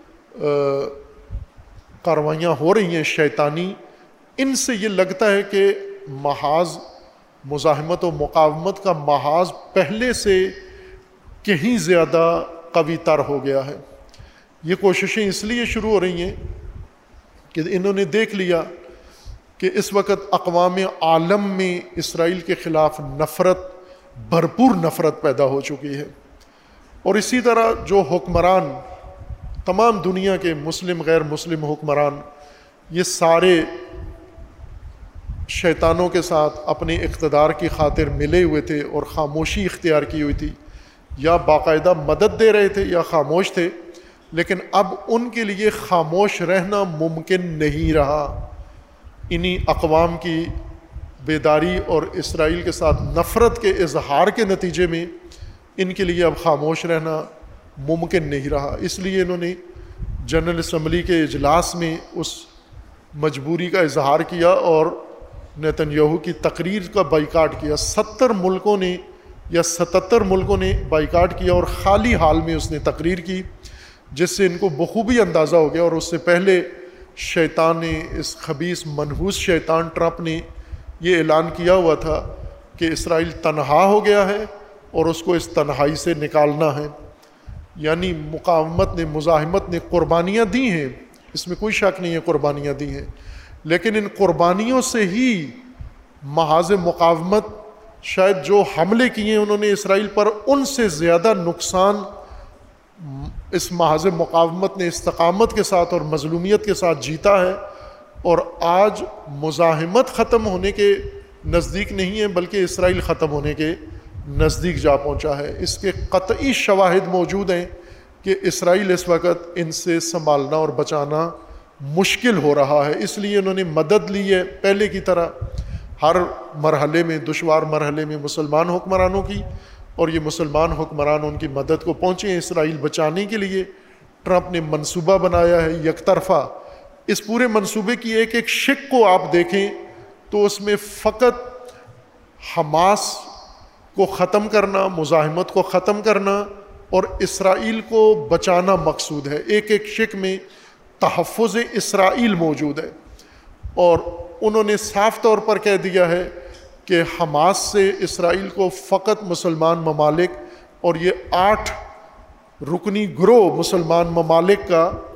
کاروائیاں ہو رہی ہیں شیطانی، ان سے یہ لگتا ہے کہ محاذ مزاحمت و مقاومت کا محاذ پہلے سے کہیں زیادہ قوی تر ہو گیا ہے۔ یہ کوششیں اس لیے شروع ہو رہی ہیں کہ انہوں نے دیکھ لیا کہ اس وقت اقوام عالم میں اسرائیل کے خلاف نفرت، بھرپور نفرت پیدا ہو چکی ہے، اور اسی طرح جو حکمران، تمام دنیا کے مسلم غیر مسلم حکمران، یہ سارے شیطانوں کے ساتھ اپنے اقتدار کی خاطر ملے ہوئے تھے اور خاموشی اختیار کی ہوئی تھی، یا باقاعدہ مدد دے رہے تھے یا خاموش تھے، لیکن اب ان کے لیے خاموش رہنا ممکن نہیں رہا۔ انہی اقوام کی بیداری اور اسرائیل کے ساتھ نفرت کے اظہار کے نتیجے میں ان کے لیے اب خاموش رہنا ممکن نہیں رہا، اس لیے انہوں نے جنرل اسمبلی کے اجلاس میں اس مجبوری کا اظہار کیا اور نیتن یاہو کی تقریر کا بائیکاٹ کیا۔ 70 ملکوں نے یا 77 ملکوں نے بائیکاٹ کیا، اور خالی حال میں اس نے تقریر کی، جس سے ان کو بخوبی اندازہ ہو گیا۔ اور اس سے پہلے شیطان نے، اس خبیث منحوس شیطان ٹرمپ نے یہ اعلان کیا ہوا تھا کہ اسرائیل تنہا ہو گیا ہے اور اس کو اس تنہائی سے نکالنا ہے۔ یعنی مقاومت نے، مزاحمت نے قربانیاں دی ہیں، اس میں کوئی شک نہیں ہے، قربانیاں دی ہیں، لیکن ان قربانیوں سے ہی محاذ مقاومت، شاید جو حملے کیے انہوں نے اسرائیل پر، ان سے زیادہ نقصان اس محاذ مقاومت نے استقامت کے ساتھ اور مظلومیت کے ساتھ جیتا ہے، اور آج مزاحمت ختم ہونے کے نزدیک نہیں ہے بلکہ اسرائیل ختم ہونے کے نزدیک جا پہنچا ہے۔ اس کے قطعی شواہد موجود ہیں کہ اسرائیل اس وقت ان سے سنبھالنا اور بچانا مشکل ہو رہا ہے، اس لیے انہوں نے مدد لی ہے پہلے کی طرح ہر مرحلے میں، دشوار مرحلے میں مسلمان حکمرانوں کی، اور یہ مسلمان حکمران ان کی مدد کو پہنچے ہیں اسرائیل بچانے کے لیے۔ ٹرمپ نے منصوبہ بنایا ہے یک طرفہ، اس پورے منصوبے کی ایک ایک شق کو آپ دیکھیں تو اس میں فقط حماس کو ختم کرنا، مزاحمت کو ختم کرنا اور اسرائیل کو بچانا مقصود ہے۔ ایک ایک شق میں تحفظ اسرائیل موجود ہے، اور انہوں نے صاف طور پر کہہ دیا ہے کہ حماس سے اسرائیل کو فقط مسلمان ممالک اور یہ 8 رکنی گروہ مسلمان ممالک کا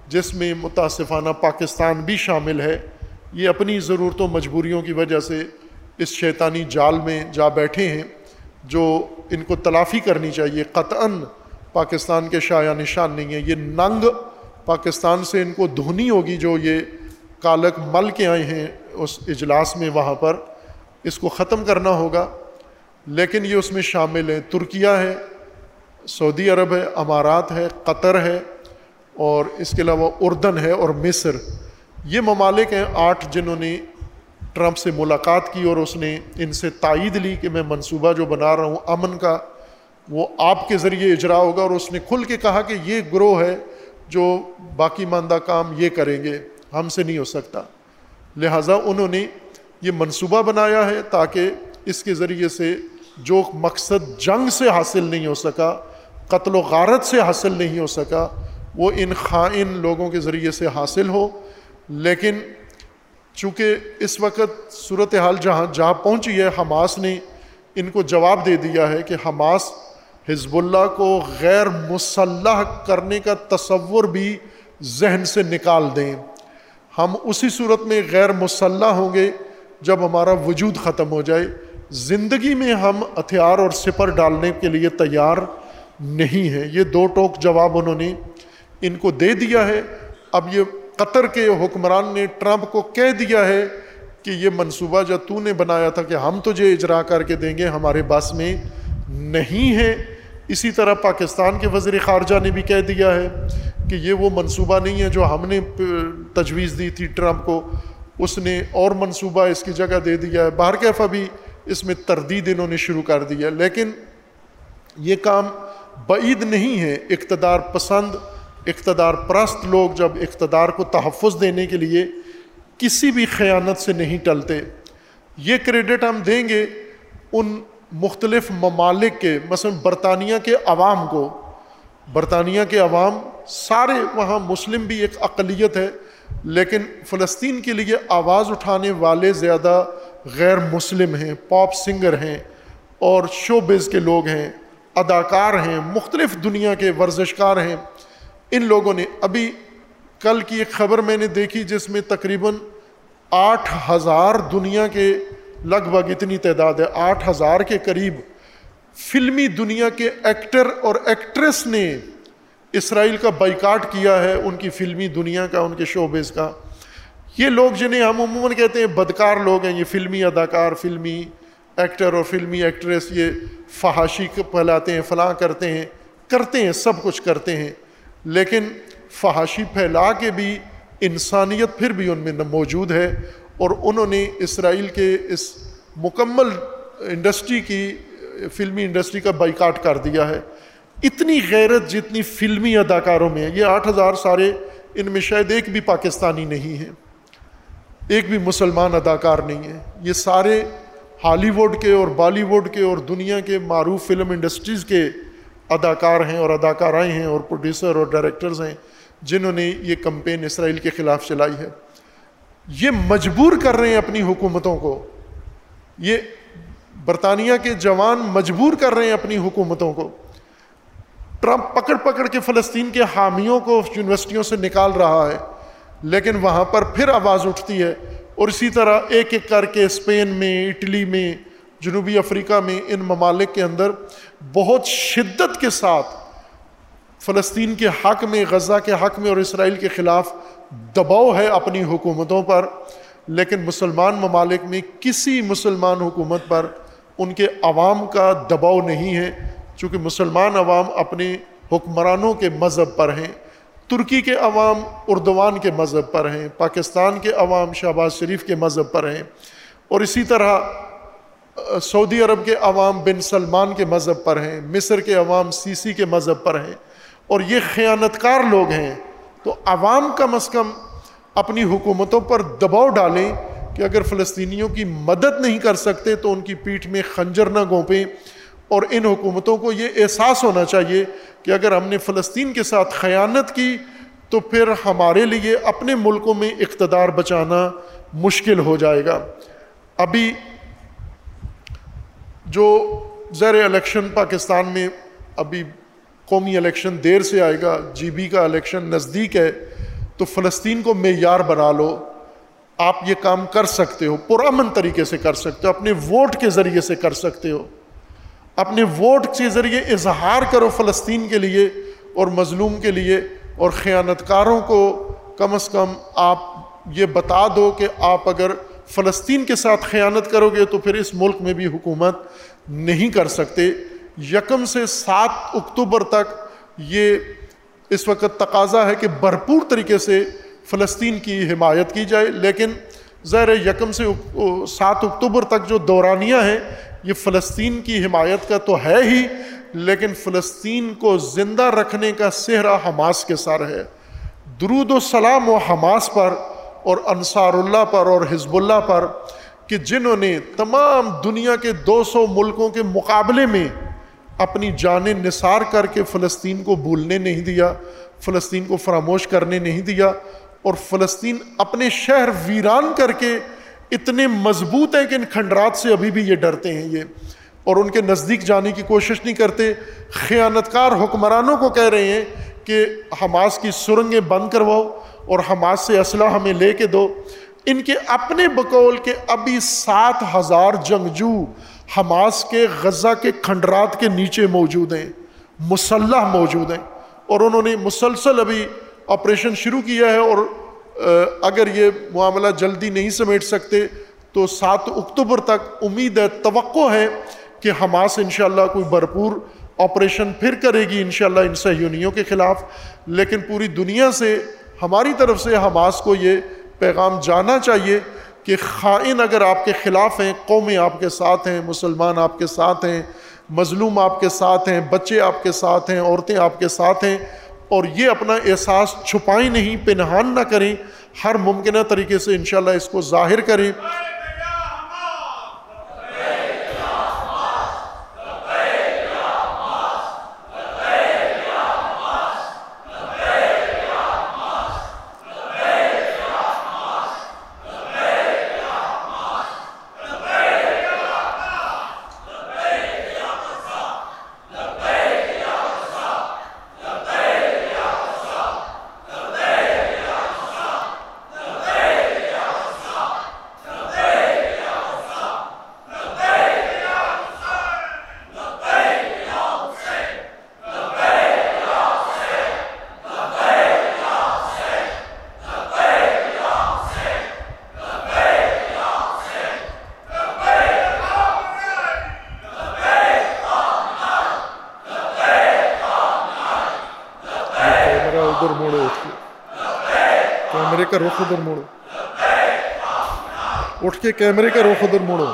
جس میں متاسفانہ پاکستان بھی شامل ہے، یہ اپنی ضرورتوں مجبوریوں کی وجہ سے اس شیطانی جال میں جا بیٹھے ہیں جو ان کو تلافی کرنی چاہیے۔ قطعاً پاکستان کے شایہ نشان نہیں ہے، یہ ننگ پاکستان سے ان کو دھونی ہوگی جو یہ کالک مل کے آئے ہیں اس اجلاس میں، وہاں پر اس کو ختم کرنا ہوگا۔ لیکن یہ اس میں شامل ہیں، ترکیہ ہے، سعودی عرب ہے، امارات ہے، قطر ہے، اور اس کے علاوہ اردن ہے اور مصر۔ یہ ممالک ہیں 8 جنہوں نے ٹرمپ سے ملاقات کی اور اس نے ان سے تائید لی کہ میں منصوبہ جو بنا رہا ہوں امن کا وہ آپ کے ذریعے اجرا ہوگا، اور اس نے کھل کے کہا کہ یہ گروہ ہے جو باقی ماندہ کام یہ کریں گے، ہم سے نہیں ہو سکتا۔ لہٰذا انہوں نے یہ منصوبہ بنایا ہے تاکہ اس کے ذریعے سے جو مقصد جنگ سے حاصل نہیں ہو سکا، قتل و غارت سے حاصل نہیں ہو سکا، وہ ان خائن لوگوں کے ذریعے سے حاصل ہو۔ لیکن چونکہ اس وقت صورتحال جہاں پہنچی ہے، حماس نے ان کو جواب دے دیا ہے کہ حماس حزب اللہ کو غیر مسلح کرنے کا تصور بھی ذہن سے نکال دیں۔ ہم اسی صورت میں غیر مسلح ہوں گے جب ہمارا وجود ختم ہو جائے۔ زندگی میں ہم ہتھیار اور سپر ڈالنے کے لیے تیار نہیں ہیں۔ یہ 2 ٹوک جواب انہوں نے ان کو دے دیا ہے۔ اب یہ قطر کے حکمران نے ٹرمپ کو کہہ دیا ہے کہ یہ منصوبہ جو تو نے بنایا تھا کہ ہم تجھے اجرا کر کے دیں گے، ہمارے بس میں نہیں ہے۔ اسی طرح پاکستان کے وزیر خارجہ نے بھی کہہ دیا ہے کہ یہ وہ منصوبہ نہیں ہے جو ہم نے تجویز دی تھی ٹرمپ کو، اس نے اور منصوبہ اس کی جگہ دے دیا ہے۔ بہرکیف ابھی اس میں تردید انہوں نے شروع کر دیا، لیکن یہ کام بعید نہیں ہے۔ اقتدار پسند، اقتدار پرست لوگ جب اقتدار کو تحفظ دینے کے لیے کسی بھی خیانت سے نہیں ٹلتے۔ یہ کریڈٹ ہم دیں گے ان مختلف ممالک کے، مثلا برطانیہ کے عوام کو۔ برطانیہ کے عوام سارے، وہاں مسلم بھی ایک اقلیت ہے، لیکن فلسطین کے لیے آواز اٹھانے والے زیادہ غیر مسلم ہیں، پاپ سنگر ہیں اور شوبز کے لوگ ہیں، اداکار ہیں، مختلف دنیا کے ورزشکار ہیں۔ ان لوگوں نے ابھی کل کی ایک خبر میں نے دیکھی جس میں تقریباً 8000 دنیا کے لگ بھگ اتنی تعداد ہے، 8000 کے قریب فلمی دنیا کے ایکٹر اور ایکٹریس نے اسرائیل کا بائیکاٹ کیا ہے، ان کی فلمی دنیا کا، ان کے شوبز کا۔ یہ لوگ جنہیں ہم عموماً کہتے ہیں بدکار لوگ ہیں، یہ فلمی اداکار، فلمی ایکٹر اور فلمی ایکٹریس، یہ فحاشی پھیلاتے ہیں، فلاں کرتے ہیں، سب کچھ کرتے ہیں، لیکن فحاشی پھیلا کے بھی انسانیت پھر بھی ان میں موجود ہے۔ اور انہوں نے اسرائیل کے اس مکمل انڈسٹری کی، فلمی انڈسٹری کا بائیکاٹ کر دیا ہے۔ اتنی غیرت جتنی فلمی اداکاروں میں ہے، یہ 8000 سارے، ان میں شاید ایک بھی پاکستانی نہیں ہے، ایک بھی مسلمان اداکار نہیں ہے، یہ سارے ہالی ووڈ کے اور بالی ووڈ کے اور دنیا کے معروف فلم انڈسٹریز کے اداکار ہیں اور اداکارائیں ہیں اور پروڈیوسر اور ڈائریکٹرز ہیں جنہوں نے یہ کمپین اسرائیل کے خلاف چلائی ہے۔ یہ مجبور کر رہے ہیں اپنی حکومتوں کو، یہ برطانیہ کے جوان مجبور کر رہے ہیں اپنی حکومتوں کو۔ ٹرمپ پکڑ پکڑ کے فلسطین کے حامیوں کو یونیورسٹیوں سے نکال رہا ہے، لیکن وہاں پر پھر آواز اٹھتی ہے، اور اسی طرح ایک ایک کر کے اسپین میں، اٹلی میں، جنوبی افریقہ میں، ان ممالک کے اندر بہت شدت کے ساتھ فلسطین کے حق میں، غزہ کے حق میں اور اسرائیل کے خلاف دباؤ ہے اپنی حکومتوں پر۔ لیکن مسلمان ممالک میں کسی مسلمان حکومت پر ان کے عوام کا دباؤ نہیں ہے، چونکہ مسلمان عوام اپنے حکمرانوں کے مذہب پر ہیں۔ ترکی کے عوام اردوان کے مذہب پر ہیں، پاکستان کے عوام شہباز شریف کے مذہب پر ہیں، اور اسی طرح سعودی عرب کے عوام بن سلمان کے مذہب پر ہیں، مصر کے عوام سیسی کے مذہب پر ہیں، اور یہ خیانتکار لوگ ہیں۔ تو عوام کم از کم اپنی حکومتوں پر دباؤ ڈالیں کہ اگر فلسطینیوں کی مدد نہیں کر سکتے تو ان کی پیٹھ میں خنجر نہ گھونپیں، اور ان حکومتوں کو یہ احساس ہونا چاہیے کہ اگر ہم نے فلسطین کے ساتھ خیانت کی تو پھر ہمارے لیے اپنے ملکوں میں اقتدار بچانا مشکل ہو جائے گا۔ ابھی جو زیر الیکشن پاکستان میں، ابھی قومی الیکشن دیر سے آئے گا، جی بی کا الیکشن نزدیک ہے، تو فلسطین کو معیار بنا لو، آپ یہ کام کر سکتے ہو، پرامن طریقے سے کر سکتے ہو، اپنے ووٹ کے ذریعے سے کر سکتے ہو، اپنے ووٹ کے ذریعے اظہار کرو فلسطین کے لیے اور مظلوم کے لیے، اور خیانت کاروں کو کم از کم آپ یہ بتا دو کہ آپ اگر فلسطین کے ساتھ خیانت کرو گے تو پھر اس ملک میں بھی حکومت نہیں کر سکتے۔ 1 سے 7 اکتوبر تک یہ اس وقت تقاضا ہے کہ بھرپور طریقے سے فلسطین کی حمایت کی جائے، لیکن ظاہر 1 سے 7 اکتوبر تک جو دورانیہ ہے یہ فلسطین کی حمایت کا تو ہے ہی، لیکن فلسطین کو زندہ رکھنے کا سہرا حماس کے سر ہے۔ درود و سلام و حماس پر اور انصار اللہ پر اور حزب اللہ پر کہ جنہوں نے تمام دنیا کے 200 ملکوں کے مقابلے میں اپنی جانیں نثار کر کے فلسطین کو بھولنے نہیں دیا، فلسطین کو فراموش کرنے نہیں دیا، اور فلسطین اپنے شہر ویران کر کے اتنے مضبوط ہیں کہ ان کھنڈرات سے ابھی بھی یہ ڈرتے ہیں یہ، اور ان کے نزدیک جانے کی کوشش نہیں کرتے۔ خیانتکار حکمرانوں کو کہہ رہے ہیں کہ حماس کی سرنگیں بند کرواؤ اور حماس سے اسلحہ ہمیں لے کے دو۔ ان کے اپنے بقول کہ ابھی 7,000 جنگجو حماس کے غزہ کے کھنڈرات کے نیچے موجود ہیں، مسلح موجود ہیں، اور انہوں نے مسلسل ابھی آپریشن شروع کیا ہے، اور اگر یہ معاملہ جلدی نہیں سمیٹ سکتے تو 7 اکتوبر تک امید ہے، توقع ہے کہ حماس انشاءاللہ کوئی بھرپور آپریشن پھر کرے گی انشاءاللہ ان صہیونیوں کے خلاف۔ لیکن پوری دنیا سے ہماری طرف سے حماس کو یہ پیغام جانا چاہیے کہ خائن اگر آپ کے خلاف ہیں، قومیں آپ کے ساتھ ہیں، مسلمان آپ کے ساتھ ہیں، مظلوم آپ کے ساتھ ہیں، بچے آپ کے ساتھ ہیں، عورتیں آپ کے ساتھ ہیں، اور یہ اپنا احساس چھپائیں نہیں، پنہان نہ کریں، ہر ممکنہ طریقے سے انشاءاللہ اس کو ظاہر کریں۔ ادھر موڑو، کیمرے کا رخ ادھر موڑو، اٹھ کے کیمرے کا رخ ادھر موڑو۔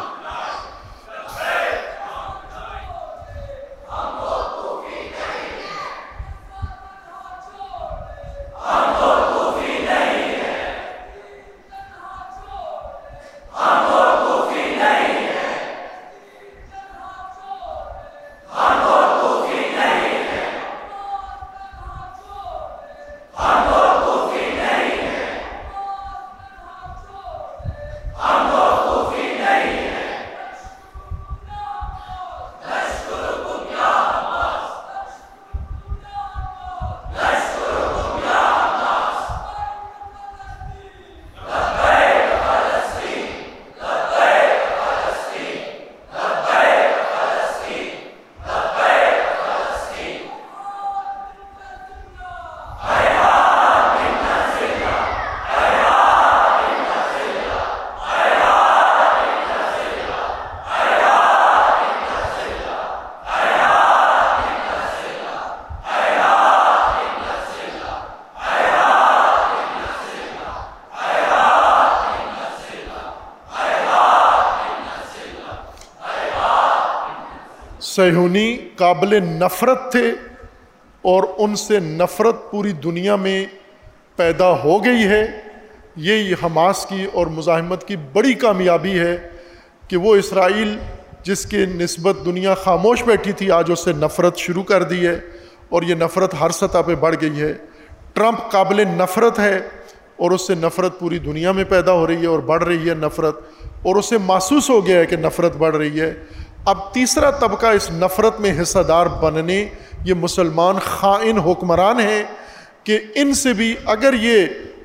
صہیونی قابل نفرت تھے اور ان سے نفرت پوری دنیا میں پیدا ہو گئی ہے۔ یہ حماس کی اور مزاحمت کی بڑی کامیابی ہے کہ وہ اسرائیل جس کے نسبت دنیا خاموش بیٹھی تھی آج اس سے نفرت شروع کر دی ہے، اور یہ نفرت ہر سطح پہ بڑھ گئی ہے۔ ٹرمپ قابل نفرت ہے اور اس سے نفرت پوری دنیا میں پیدا ہو رہی ہے اور بڑھ رہی ہے نفرت، اور اسے محسوس ہو گیا ہے کہ نفرت بڑھ رہی ہے۔ اب تیسرا طبقہ اس نفرت میں حصہ دار بننے یہ مسلمان خائن حکمران ہیں کہ ان سے بھی اگر یہ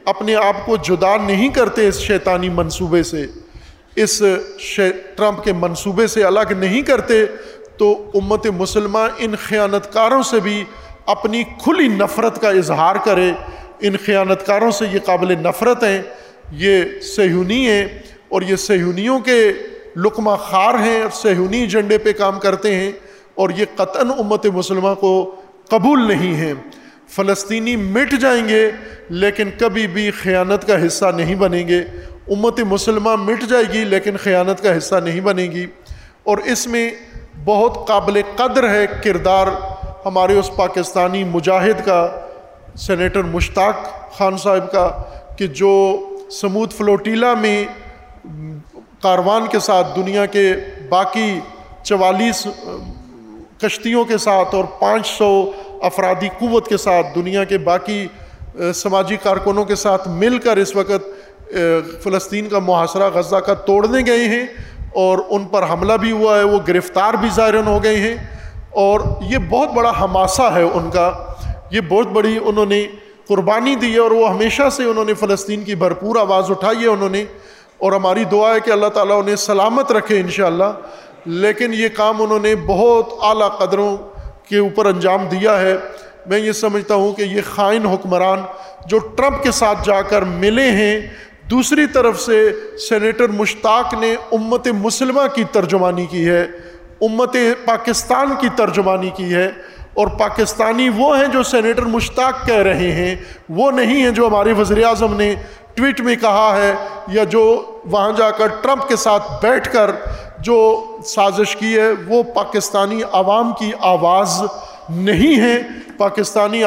اپنے آپ کو جدا نہیں کرتے اس شیطانی منصوبے سے، اس ٹرمپ کے منصوبے سے الگ نہیں کرتے، تو امت مسلمہ ان خیانت کاروں سے بھی اپنی کھلی نفرت کا اظہار کرے۔ ان خیانت کاروں سے یہ قابل نفرت ہیں، یہ صہیونی ہیں، اور یہ صہیونیوں کے لقمہ خار ہیں، صہیونی ایجنڈے پہ کام کرتے ہیں، اور یہ قطعاً امت مسلمہ کو قبول نہیں ہیں۔ فلسطینی مٹ جائیں گے لیکن کبھی بھی خیانت کا حصہ نہیں بنیں گے۔ امت مسلمہ مٹ جائے گی لیکن خیانت کا حصہ نہیں بنے گی۔ اور اس میں بہت قابل قدر ہے کردار ہمارے اس پاکستانی مجاہد کا، سینیٹر مشتاق خان صاحب کا، کہ جو سمود فلوٹیلا میں کاروان کے ساتھ، دنیا کے باقی 44 کشتیوں کے ساتھ اور 500 افرادی قوت کے ساتھ، دنیا کے باقی سماجی کارکنوں کے ساتھ مل کر اس وقت فلسطین کا محاصرہ غزہ کا توڑنے گئے ہیں، اور ان پر حملہ بھی ہوا ہے، وہ گرفتار بھی ظاہراً ہو گئے ہیں، اور یہ بہت بڑا حماسہ ہے ان کا، یہ بہت بڑی انہوں نے قربانی دی ہے، اور وہ ہمیشہ سے انہوں نے فلسطین کی بھرپور آواز اٹھائی ہے انہوں نے، اور ہماری دعا ہے کہ اللہ تعالیٰ انہیں سلامت رکھے انشاءاللہ۔ لیکن یہ کام انہوں نے بہت اعلیٰ قدروں کے اوپر انجام دیا ہے۔ میں یہ سمجھتا ہوں کہ یہ خائن حکمران جو ٹرمپ کے ساتھ جا کر ملے ہیں، دوسری طرف سے سینیٹر مشتاق نے امت مسلمہ کی ترجمانی کی ہے، امت پاکستان کی ترجمانی کی ہے، اور پاکستانی وہ ہیں جو سینیٹر مشتاق کہہ رہے ہیں، وہ نہیں ہیں جو ہمارے وزیر اعظم نے ٹویٹ میں کہا ہے، یا جو وہاں جا کر ٹرمپ کے ساتھ بیٹھ کر جو سازش کی ہے۔ وہ پاکستانی عوام کی آواز نہیں ہے، پاکستانی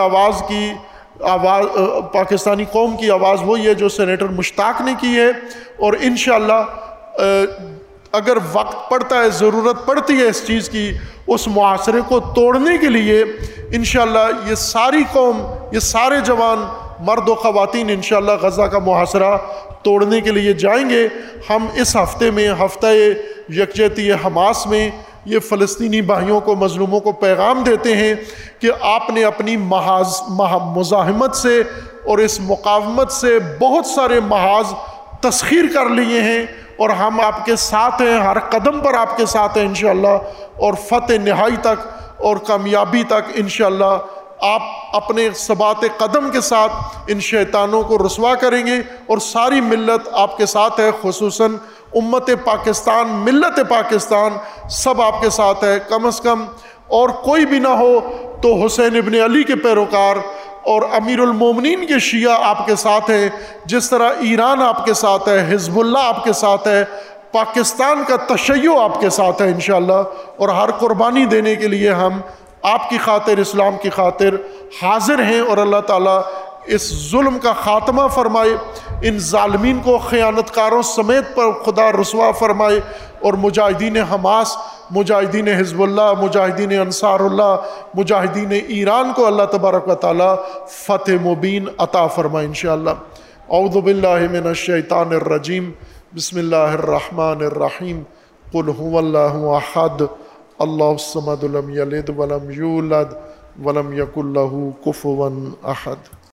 پاکستانی قوم کی آواز وہی ہے جو سینیٹر مشتاق نے کی ہے، اور انشاءاللہ اگر وقت پڑتا ہے، ضرورت پڑتی ہے اس چیز کی، اس معاشرے کو توڑنے کے لیے انشاءاللہ یہ ساری قوم، یہ سارے جوان مرد و خواتین انشاءاللہ غزہ کا محاصرہ توڑنے کے لیے جائیں گے۔ ہم اس ہفتے میں، ہفتہ یکجہتی حماس میں، یہ فلسطینی بھائیوں کو، مظلوموں کو پیغام دیتے ہیں کہ آپ نے اپنی مزاحمت سے اور اس مقاومت سے بہت سارے محاذ تسخیر کر لیے ہیں، اور ہم آپ کے ساتھ ہیں، ہر قدم پر آپ کے ساتھ ہیں انشاءاللہ، اور فتح نہائی تک اور کامیابی تک انشاءاللہ آپ اپنے ثبات قدم کے ساتھ ان شیطانوں کو رسوا کریں گے، اور ساری ملت آپ کے ساتھ ہے، خصوصاً امت پاکستان، ملت پاکستان سب آپ کے ساتھ ہے۔ کم از کم اور کوئی بھی نہ ہو تو حسین ابن علی کے پیروکار اور امیر المومنین کے شیعہ آپ کے ساتھ ہیں، جس طرح ایران آپ کے ساتھ ہے، حزب اللہ آپ کے ساتھ ہے، پاکستان کا تشیع آپ کے ساتھ ہے انشاءاللہ، اور ہر قربانی دینے کے لیے ہم آپ کی خاطر، اسلام کی خاطر حاضر ہیں، اور اللہ تعالیٰ اس ظلم کا خاتمہ فرمائے، ان ظالمین کو خیانت کاروں سمیت پر خدا رسوا فرمائے، اور مجاہدین حماس، مجاہدین حزب اللہ، مجاہدین انصار اللہ، مجاہدین ایران کو اللہ تبارک و تعالیٰ فتح مبین عطا فرمائے انشاءاللہ۔ اعوذ باللہ من الشیطان الرجیم، بسم اللہ الرحمن الرحیم، قل هو اللہ احد اللہ الصمد لم یلد ولم یولد ولم یکن لہ کفوا احد۔